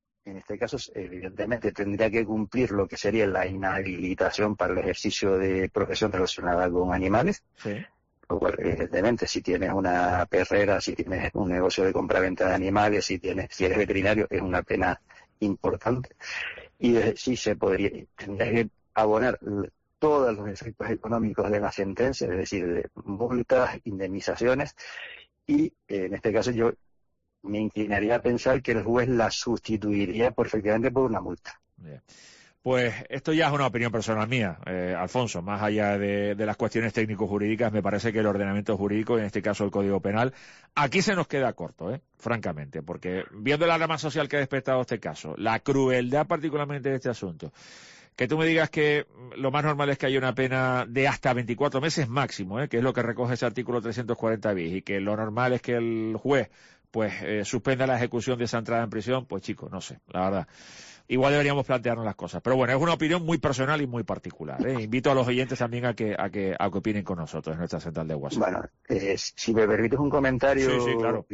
evidentemente tendría que cumplir lo que sería la inhabilitación para el ejercicio de profesión relacionada con animales. Sí. Lo cual, evidentemente, si tienes una perrera, si tienes un negocio de compraventa de animales, si eres veterinario, es una pena importante. Y sí tendría que abonar todos los efectos económicos de la sentencia, es decir, de multas, indemnizaciones, y en este caso yo me inclinaría a pensar que el juez la sustituiría perfectamente por una multa. Bien. Pues esto ya es una opinión personal mía, Alfonso, más allá de las cuestiones técnico-jurídicas, me parece que el ordenamiento jurídico, en este caso el Código Penal, aquí se nos queda corto, francamente, porque viendo la alarma social que ha despertado este caso, la crueldad particularmente de este asunto, que tú me digas que lo más normal es que haya una pena de hasta 24 meses máximo, que es lo que recoge ese artículo 340 bis, y que lo normal es que el juez suspenda la ejecución de esa entrada en prisión, pues chicos, no sé, la verdad. Igual deberíamos plantearnos las cosas. Pero bueno, es una opinión muy personal y muy particular. Invito a los oyentes también a que opinen con nosotros en nuestra central de WhatsApp. Bueno, si me permites un comentario, sí, claro.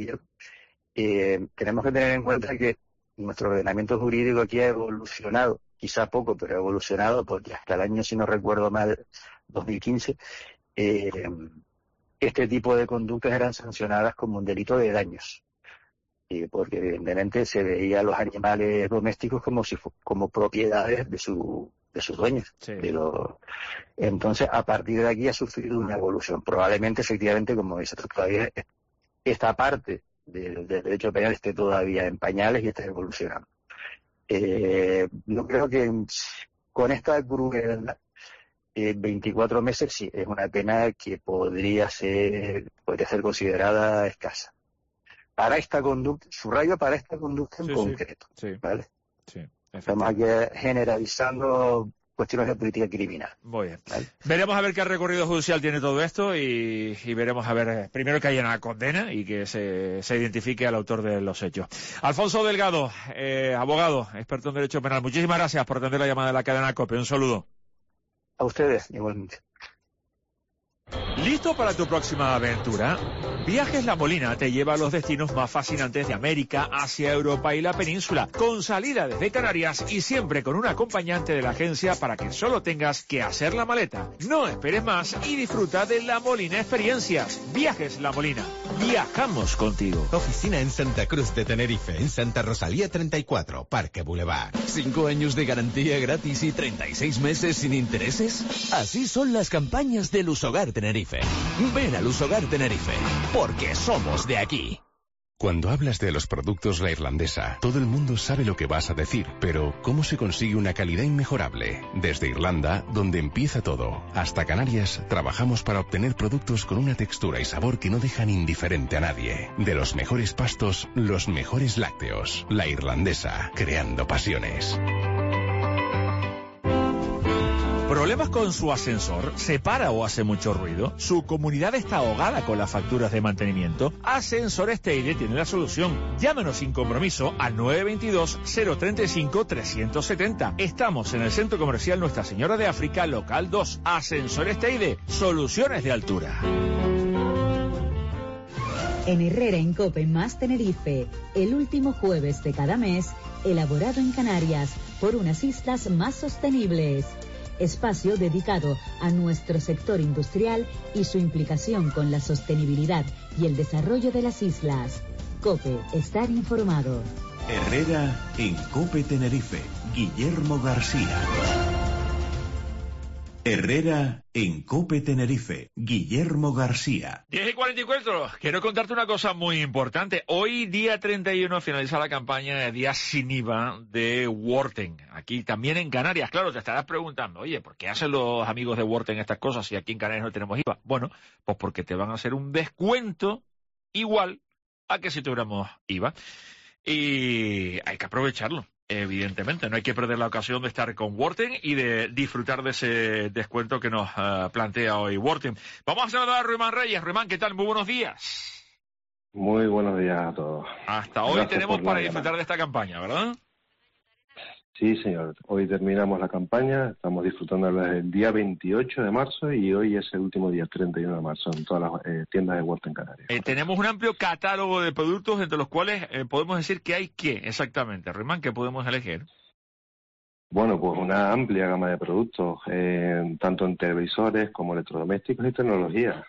Tenemos que tener en cuenta que nuestro ordenamiento jurídico aquí ha evolucionado, quizá poco, pero ha evolucionado porque hasta el año, si no recuerdo mal, 2015, este tipo de conductas eran sancionadas como un delito de daños. Porque evidentemente se veía a los animales domésticos como propiedades de sus dueños. Sí. Entonces, a partir de aquí ha sufrido una evolución. Probablemente, efectivamente, como dices, todavía esta parte del derecho penal esté todavía en pañales y esté evolucionando. Yo creo que con esta crueldad, 24 meses sí, es una pena que podría ser considerada escasa. Para esta conducta, subrayo para esta conducta en concreto, ¿vale? Sí, estamos aquí generalizando cuestiones de política criminal. Muy bien. ¿Vale? Veremos a ver qué recorrido judicial tiene todo esto y veremos a ver, primero que haya una condena y que se identifique al autor de los hechos. Alfonso Delgado, abogado, experto en derecho penal, muchísimas gracias por atender la llamada de la cadena COPE. Un saludo. A ustedes, igualmente. ¿Listo para tu próxima aventura? Viajes La Molina te lleva a los destinos más fascinantes de América, Asia, Europa y la península, con salida desde Canarias y siempre con un acompañante de la agencia para que solo tengas que hacer la maleta. No esperes más y disfruta de La Molina Experiencias. Viajes La Molina. Viajamos contigo. Oficina en Santa Cruz de Tenerife, en Santa Rosalía 34, Parque Boulevard. 5 años de garantía gratis y 36 meses sin intereses. Así son las campañas de Lusogar Tenerife. Ven a Lusogar Tenerife, porque somos de aquí. Cuando hablas de los productos La Irlandesa, todo el mundo sabe lo que vas a decir, pero ¿cómo se consigue una calidad inmejorable? Desde Irlanda, donde empieza todo, hasta Canarias, trabajamos para obtener productos con una textura y sabor que no dejan indiferente a nadie. De los mejores pastos, los mejores lácteos. La Irlandesa, creando pasiones. ¿Problemas con su ascensor? ¿Se para o hace mucho ruido? ¿Su comunidad está ahogada con las facturas de mantenimiento? Ascensores Teide tiene la solución. Llámenos sin compromiso al 922-035-370. Estamos en el Centro Comercial Nuestra Señora de África, local 2. Ascensores Teide, soluciones de altura. En Herrera en Cope más Tenerife, el último jueves de cada mes, elaborado en Canarias por unas islas más sostenibles. Espacio dedicado a nuestro sector industrial y su implicación con la sostenibilidad y el desarrollo de las islas. COPE, estar informado. Herrera en Cope Tenerife, Guillermo García. Herrera en Cope Tenerife, Guillermo García. 10:44. Quiero contarte una cosa muy importante. Hoy, día 31, finaliza la campaña de Día Sin IVA de Worten. Aquí también en Canarias. Claro, te estarás preguntando, oye, ¿por qué hacen los amigos de Worten estas cosas si aquí en Canarias no tenemos IVA? Bueno, pues porque te van a hacer un descuento igual a que si tuviéramos IVA. Y hay que aprovecharlo. Evidentemente, no hay que perder la ocasión de estar con Worten y de disfrutar de ese descuento que nos plantea hoy Worten. Vamos a saludar a Ruimán Reyes. Ruimán, ¿qué tal? Muy buenos días. Muy buenos días a todos. Hasta hoy tenemos para disfrutar de esta campaña, ¿verdad? Sí, señor. Hoy terminamos la campaña, estamos disfrutando desde el día 28 de marzo y hoy es el último día, 31 de marzo, en todas las tiendas de Worten Canarias. Tenemos un amplio catálogo de productos entre los cuales podemos decir que hay qué exactamente, Ruimán, que podemos elegir. Bueno, pues una amplia gama de productos, tanto en televisores como electrodomésticos y tecnología.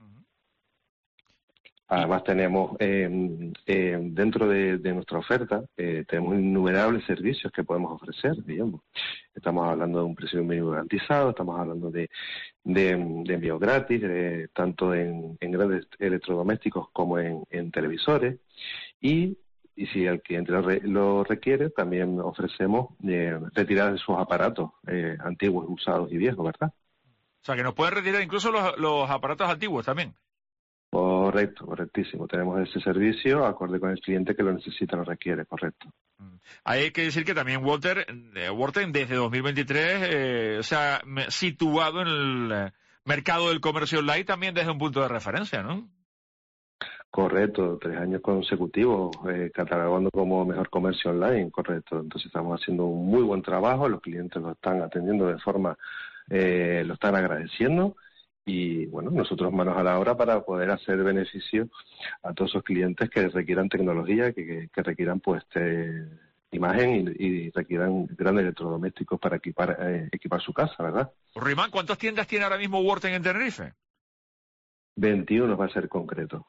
Además tenemos dentro de nuestra oferta tenemos innumerables servicios que podemos ofrecer, digamos. Estamos hablando de un precio mínimo garantizado, estamos hablando de envío gratis, tanto en grandes electrodomésticos como en televisores. Y si el cliente lo requiere, también ofrecemos retirar de sus aparatos antiguos, usados y viejos, ¿verdad? O sea, que nos pueden retirar incluso los aparatos antiguos también. Correcto, correctísimo. Tenemos ese servicio acorde con el cliente que lo necesita, lo requiere, correcto. Hay que decir que también Worten desde 2023 se ha situado en el mercado del comercio online también desde un punto de referencia, ¿no? Correcto, 3 años consecutivos catalogando como mejor comercio online, correcto. Entonces estamos haciendo un muy buen trabajo, los clientes lo están atendiendo de forma, lo están agradeciendo. Y bueno, nosotros manos a la obra para poder hacer beneficio a todos esos clientes que requieran tecnología, que requieran pues imagen y requieran grandes electrodomésticos para equipar su casa, ¿verdad? Ruimán, ¿cuántas tiendas tiene ahora mismo Worten en Tenerife? 21 va a ser concreto.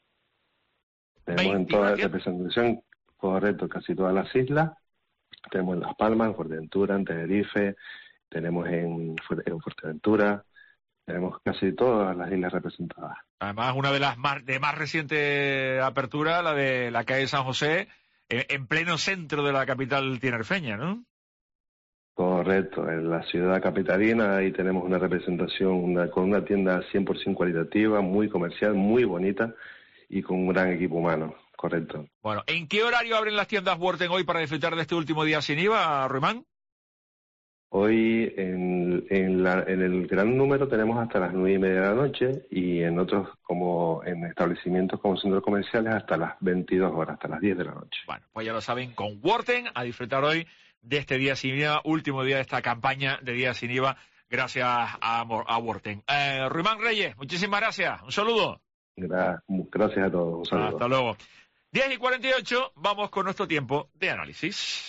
Tenemos en toda la representación, correcto, casi todas las islas. Tenemos en Las Palmas, en Fuerteventura, en Tenerife, tenemos en Fuerteventura. Tenemos casi todas las islas representadas. Además, una de las más reciente apertura, la de la calle San José, en pleno centro de la capital tinerfeña, ¿no? Correcto, en la ciudad capitalina ahí tenemos una representación con una tienda 100% cualitativa, muy comercial, muy bonita y con un gran equipo humano, correcto. Bueno, ¿en qué horario abren las tiendas Worten hoy para disfrutar de este último día sin IVA, Ruimán? Hoy en el gran número tenemos hasta las 9:30 de la noche y en otros, como en establecimientos como centros comerciales, hasta las 22 horas, hasta las 10 de la noche. Bueno, pues ya lo saben, con Worten a disfrutar hoy de este Día Sin IVA, último día de esta campaña de Día Sin IVA, gracias a Worten. Ruimán Reyes, muchísimas gracias, un saludo. Gracias a todos, un saludo. Hasta luego. 10:48, vamos con nuestro tiempo de análisis.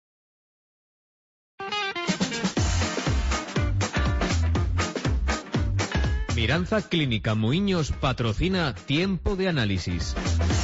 Miranza Clínica Muiños patrocina Tiempo de Análisis.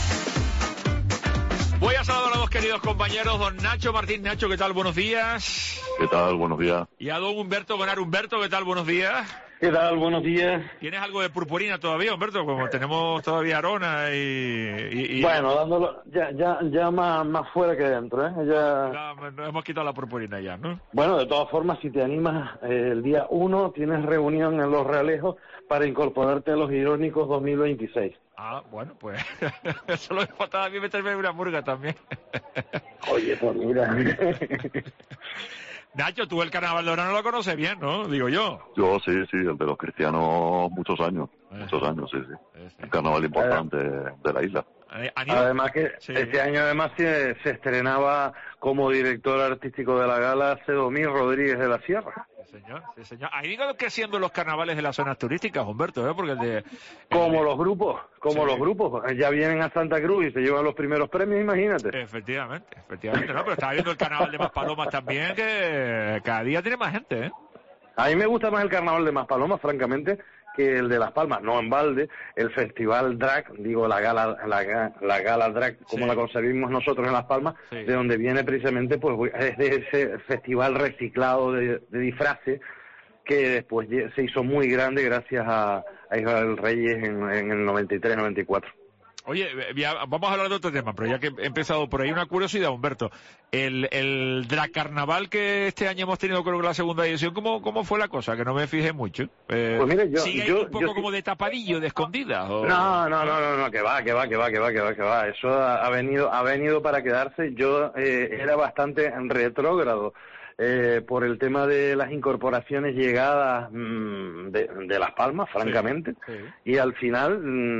Voy a saludar a dos queridos compañeros, don Nacho Martín. Nacho, ¿qué tal? Buenos días. ¿Qué tal? Buenos días. Y a don Humberto Bonar. Humberto, ¿qué tal? Buenos días. ¿Qué tal? Buenos días. ¿Tienes algo de purpurina todavía, Humberto? Como tenemos todavía arona y... Bueno, dándolo ya más fuera que dentro, ¿eh? Ya hemos quitado la purpurina ya, ¿no? Bueno, de todas formas, si te animas, el día 1 tienes reunión en Los Realejos para incorporarte a los Irónicos 2026. Ah, bueno, pues solo me faltaba a mí meterme en una murga también. Oye, pues mira. Nacho, tú el carnaval de verano lo conoces bien, ¿no? Digo yo. Yo sí, el de los cristianos muchos años, sí. Un carnaval importante de la isla. Además que este año además se estrenaba como director artístico de la gala Cedomir Rodríguez de la Sierra. Sí, señor. Ahí digo creciendo los carnavales de las zonas turísticas, Humberto, porque como los grupos, ya vienen a Santa Cruz y se llevan los primeros premios, imagínate. Efectivamente, no, pero estaba viendo el carnaval de Maspalomas también, que cada día tiene más gente, ¿eh? A mí me gusta más el carnaval de Maspalomas, francamente, que el de Las Palmas, no en balde. El festival drag, digo la gala drag, como la concebimos nosotros en Las Palmas, de donde viene precisamente, pues es de ese festival reciclado de disfraces que después se hizo muy grande gracias a Israel Reyes en el 93-94. Oye, vamos a hablar de otro tema, pero ya que he empezado por ahí, una curiosidad, Humberto. El Drag Carnaval que este año hemos tenido, creo que la segunda edición, ¿cómo fue la cosa? Que no me fijé mucho. Pues mire, ¿sigue un poco como de tapadillo, de escondida? ¿O? No, que va. Eso ha venido para quedarse. Yo era bastante retrógrado por el tema de las incorporaciones llegadas de Las Palmas, francamente, y al final,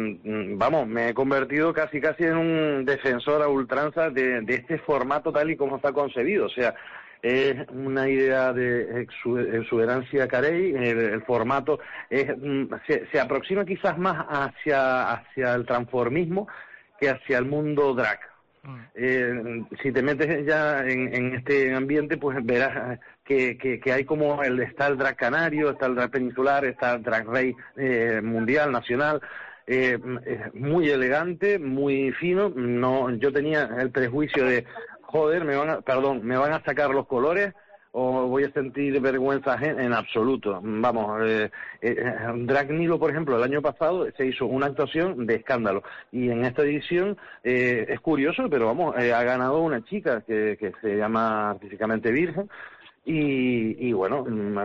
me he convertido casi en un defensor a ultranza de este formato tal y como está concebido. O sea, es una idea de exuberancia carey. El formato se aproxima quizás más hacia el transformismo que hacia el mundo drag. Si te metes ya en este ambiente, pues verás que hay como está el drag canario, está el drag peninsular, está el drag rey mundial, nacional, muy elegante, muy fino. No, yo tenía el prejuicio de joder, me van a sacar los colores o voy a sentir vergüenza en absoluto. Drag Nilo, por ejemplo, el año pasado se hizo una actuación de escándalo, y en esta edición es curioso, pero ha ganado una chica que se llama artísticamente Virgen, y bueno,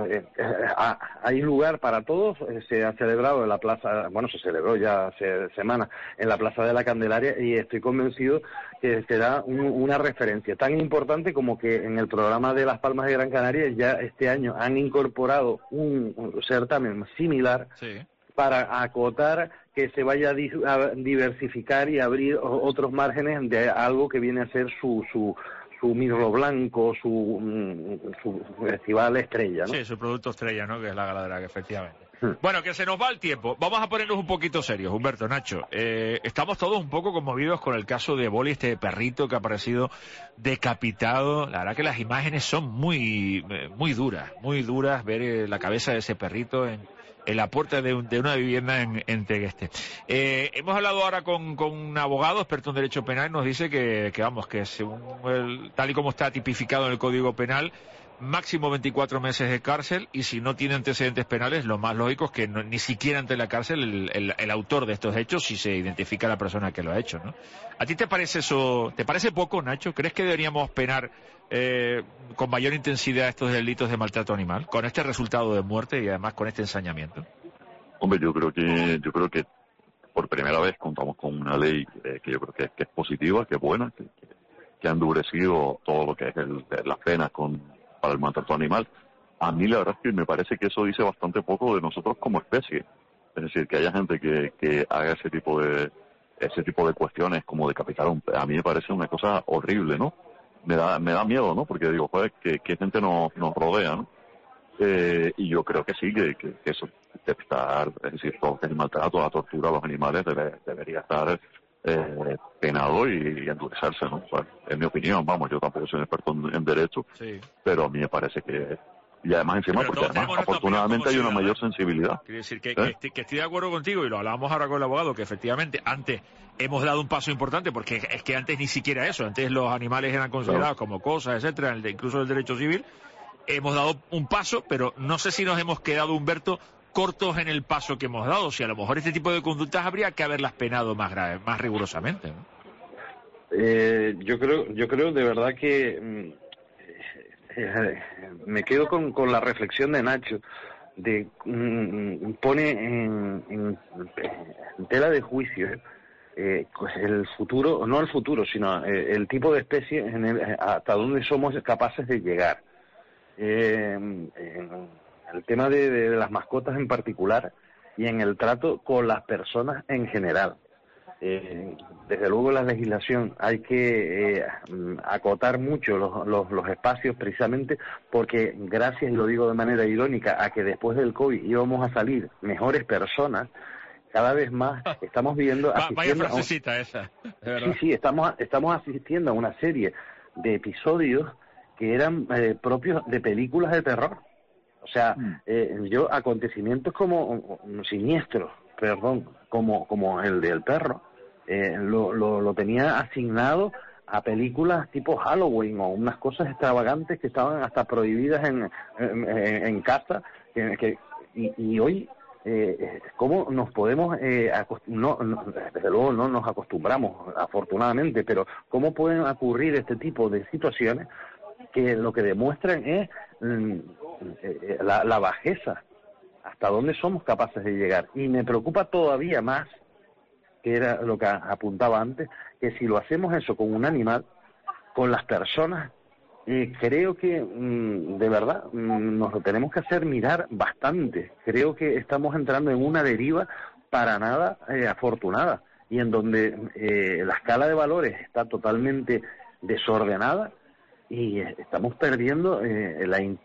hay lugar para todos. Se ha celebrado en la plaza, se celebró ya hace semanas en la Plaza de la Candelaria, y estoy convencido que será una referencia tan importante como que en el programa de Las Palmas de Gran Canaria ya este año han incorporado un certamen similar para acotar que se vaya a diversificar y abrir otros márgenes de algo que viene a ser su mirlo blanco, su festival estrella, ¿no? Sí, su producto estrella, ¿no? Que es la gala drag, efectivamente. Bueno, que se nos va el tiempo. Vamos a ponernos un poquito serios, Humberto, Nacho. Estamos todos un poco conmovidos con el caso de Boli, este perrito que ha aparecido decapitado. La verdad que las imágenes son muy duras, ver la cabeza de ese perrito en la puerta de una vivienda en Tegueste. Hemos hablado ahora con un abogado experto en derecho penal, nos dice que según tal y como está tipificado en el Código Penal, máximo 24 meses de cárcel, y si no tiene antecedentes penales, lo más lógico es que ni siquiera ante la cárcel el autor de estos hechos, si se identifica a la persona que lo ha hecho, ¿no? ¿A ti te parece eso? ¿Te parece poco, Nacho? ¿Crees que deberíamos penar con mayor intensidad estos delitos de maltrato animal, con este resultado de muerte y además con este ensañamiento? Hombre, yo creo que por primera vez contamos con una ley que yo creo que es positiva, que es buena, que ha endurecido todo lo que es las penas para el maltrato animal. A mí la verdad es que me parece que eso dice bastante poco de nosotros como especie. Es decir, que haya gente que haga ese tipo de cuestiones, como decapitar a mí me parece una cosa horrible, ¿no? Me da miedo, ¿no? Porque digo, joder, que gente nos rodea, ¿no? Y yo creo que sí, que eso debe estar, es decir, todo el maltrato, la tortura a los animales debería estar penado y endurecerse, ¿no? Pues, en mi opinión, yo tampoco soy un experto en derecho, pero a mí me parece que... Y además encima, porque además, afortunadamente hay una mayor sensibilidad. Quiere decir que estoy de acuerdo contigo, y lo hablábamos ahora con el abogado, que efectivamente antes hemos dado un paso importante, porque es que antes ni siquiera eso, antes los animales eran considerados como cosas, etcétera, incluso el derecho civil. Hemos dado un paso, pero no sé si nos hemos quedado, Humberto, cortos en el paso que hemos dado. Si a lo mejor este tipo de conductas habría que haberlas penado más grave, más rigurosamente, ¿no? Yo creo de verdad que me quedo con la reflexión de Nacho, de pone en tela de juicio el futuro, no el futuro, sino el tipo de especie hasta donde somos capaces de llegar. en el tema de las mascotas en particular y en el trato con las personas en general. Desde luego la legislación hay que acotar mucho los espacios, precisamente porque gracias, y lo digo de manera irónica, a que después del COVID íbamos a salir mejores personas, cada vez más estamos viendo... Vaya frasecita esa. Sí, estamos asistiendo a una serie de episodios que eran propios de películas de terror. O sea, acontecimientos como siniestros, como el del perro, lo tenía asignado a películas tipo Halloween o unas cosas extravagantes que estaban hasta prohibidas en casa, y hoy cómo nos podemos desde luego no nos acostumbramos, afortunadamente, pero cómo pueden ocurrir este tipo de situaciones que lo que demuestran es la bajeza, hasta dónde somos capaces de llegar. Y me preocupa todavía más, que era lo que apuntaba antes, que si lo hacemos eso con un animal, con las personas, creo que de verdad nos lo tenemos que hacer mirar bastante. Creo que estamos entrando en una deriva para nada afortunada, y en donde la escala de valores está totalmente desordenada, y estamos perdiendo el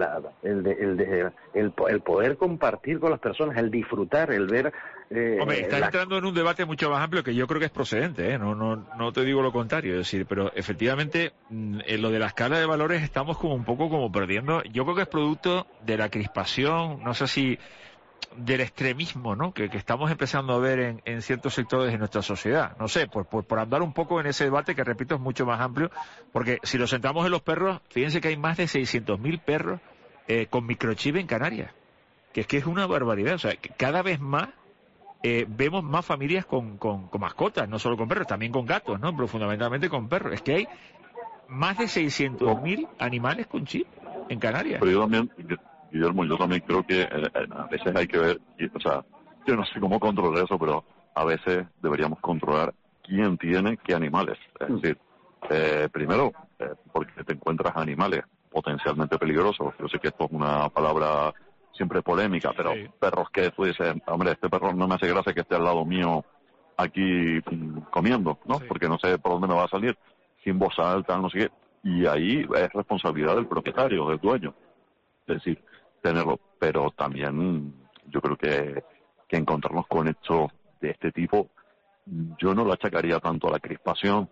poder compartir con las personas, el disfrutar, el ver... Hombre, estás entrando en un debate mucho más amplio que yo creo que es procedente, ¿eh? No te digo lo contrario, es decir, pero efectivamente en lo de la escala de valores estamos como un poco como perdiendo. Yo creo que es producto de la crispación, no sé si del extremismo, ¿no? Que estamos empezando a ver en ciertos sectores de nuestra sociedad. No sé, por andar un poco en ese debate, que repito es mucho más amplio, porque si lo centramos en los perros, fíjense que hay más de 600.000 perros con microchip en Canarias, que es una barbaridad. O sea, que cada vez más vemos más familias con mascotas, no solo con perros, también con gatos, ¿no? Pero fundamentalmente con perros. Es que hay más de 600.000 animales con chip en Canarias. Pero yo también, Guillermo, yo también creo que a veces hay que ver, o sea, yo no sé cómo controlar eso, pero a veces deberíamos controlar quién tiene qué animales. Es decir, primero, porque te encuentras animales potencialmente peligrosos. Yo sé que esto es una palabra siempre polémica, pero sí. Perros que tú dices, hombre, este perro no me hace gracia que esté al lado mío aquí comiendo, ¿no? Sí. Porque no sé por dónde me va a salir, sin voz alta, no sé qué. Y ahí es responsabilidad del propietario, del dueño. Es decir, tenerlo, pero también yo creo que encontrarnos con hechos de este tipo, yo no lo achacaría tanto a la crispación.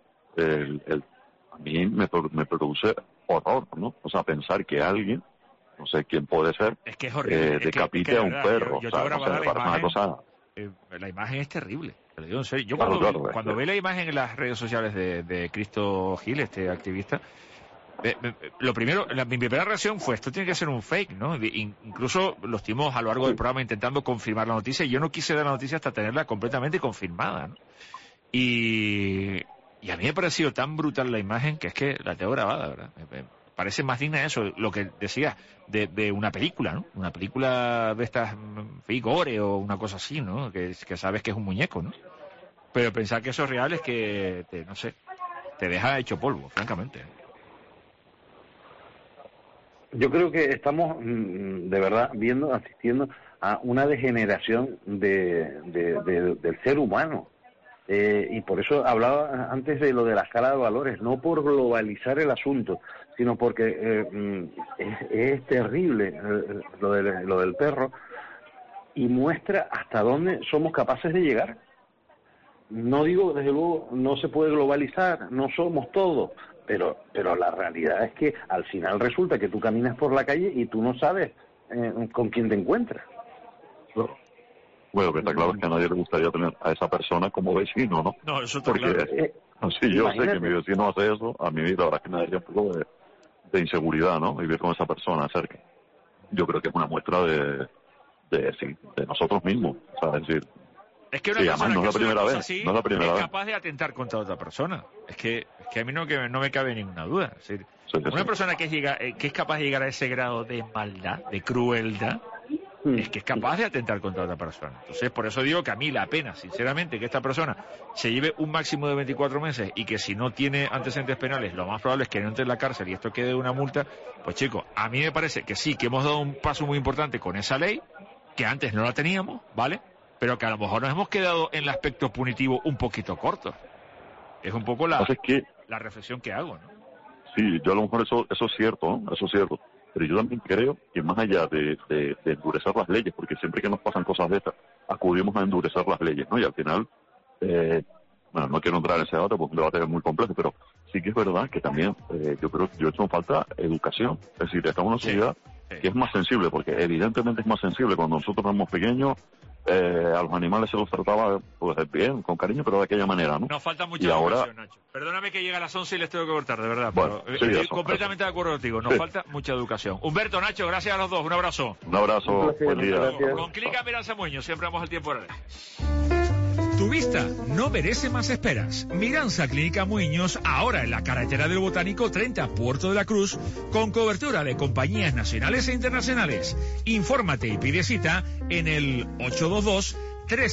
A mí me produce horror, ¿no? O sea, pensar que alguien, no sé quién puede ser, es que es horrible, decapite a un perro. Yo o sea, no sé, me parece una cosa... La imagen es terrible, te lo digo en serio. Yo cuando ve la imagen en las redes sociales de Cristo Gil, este activista, lo primero, mi primera reacción fue, esto tiene que ser un fake, ¿no? Incluso lo estuvimos a lo largo del programa intentando confirmar la noticia, y yo no quise dar la noticia hasta tenerla completamente confirmada, ¿no? Y a mí me ha parecido tan brutal la imagen que es que la tengo grabada, ¿verdad? Me parece más digna eso, lo que decía, de una película, ¿no? Una película de estas gore o una cosa así, ¿no? Que sabes que es un muñeco, ¿no? Pero pensar que eso es real es que, no sé, te deja hecho polvo, francamente. Yo creo que estamos de verdad asistiendo a una degeneración del ser humano. Y por eso hablaba antes de lo de la escala de valores, no por globalizar el asunto, sino porque es terrible lo del perro, y muestra hasta dónde somos capaces de llegar. No digo, desde luego, no se puede globalizar, no somos todos, pero la realidad es que al final resulta que tú caminas por la calle y tú no sabes con quién te encuentras. Bueno, que está claro es que a nadie le gustaría tener a esa persona como vecino, ¿no? No, eso está porque, claro. Si yo sé que mi vecino hace eso, a mí la verdad es que me daría un poco de inseguridad, ¿no? Vivir con esa persona cerca. Yo creo que es una muestra de nosotros mismos, o sea, es decir... Es que una persona no que es la primera vez, así, no es la primera vez. capaz de atentar contra otra persona. Es que a mí no me cabe ninguna duda. Es decir, una persona que es capaz de llegar a ese grado de maldad, de crueldad, es que es capaz de atentar contra otra persona. Entonces, por eso digo que a mí la pena, sinceramente, que esta persona se lleve un máximo de 24 meses y que si no tiene antecedentes penales, lo más probable es que no entre en la cárcel y esto quede una multa. Pues chicos, a mí me parece que sí, que hemos dado un paso muy importante con esa ley, que antes no la teníamos, ¿vale? Pero que a lo mejor nos hemos quedado en el aspecto punitivo un poquito corto. Es un poco la reflexión que hago, ¿no? Sí, yo a lo mejor eso es cierto, ¿no? Eso es cierto. Pero yo también creo que más allá de endurecer las leyes, porque siempre que nos pasan cosas de estas, acudimos a endurecer las leyes, ¿no? Y al final, bueno, no quiero entrar en ese debate porque es un debate muy complejo, pero sí que es verdad que también yo creo que hecho falta educación. Es decir, estamos en una sociedad que es más sensible, porque evidentemente es más sensible. Cuando nosotros éramos pequeños, a los animales se los trataba pues bien, con cariño, pero de aquella manera, ¿no? Nos falta mucha educación, Nacho. Perdóname que llega a las 11 y les tengo que cortar, de verdad, bueno, pero estoy completamente de acuerdo contigo. Nos falta mucha educación. Humberto, Nacho, gracias a los dos. Un abrazo. Un abrazo. Buen día. Con Clínica Miranza Muñoz, siempre vamos al tiempo de la ley. Tu vista no merece más esperas. Miranza Clínica Muñoz, ahora en la carretera del Botánico 30, Puerto de la Cruz, con cobertura de compañías nacionales e internacionales. Infórmate y pide cita en el 822-3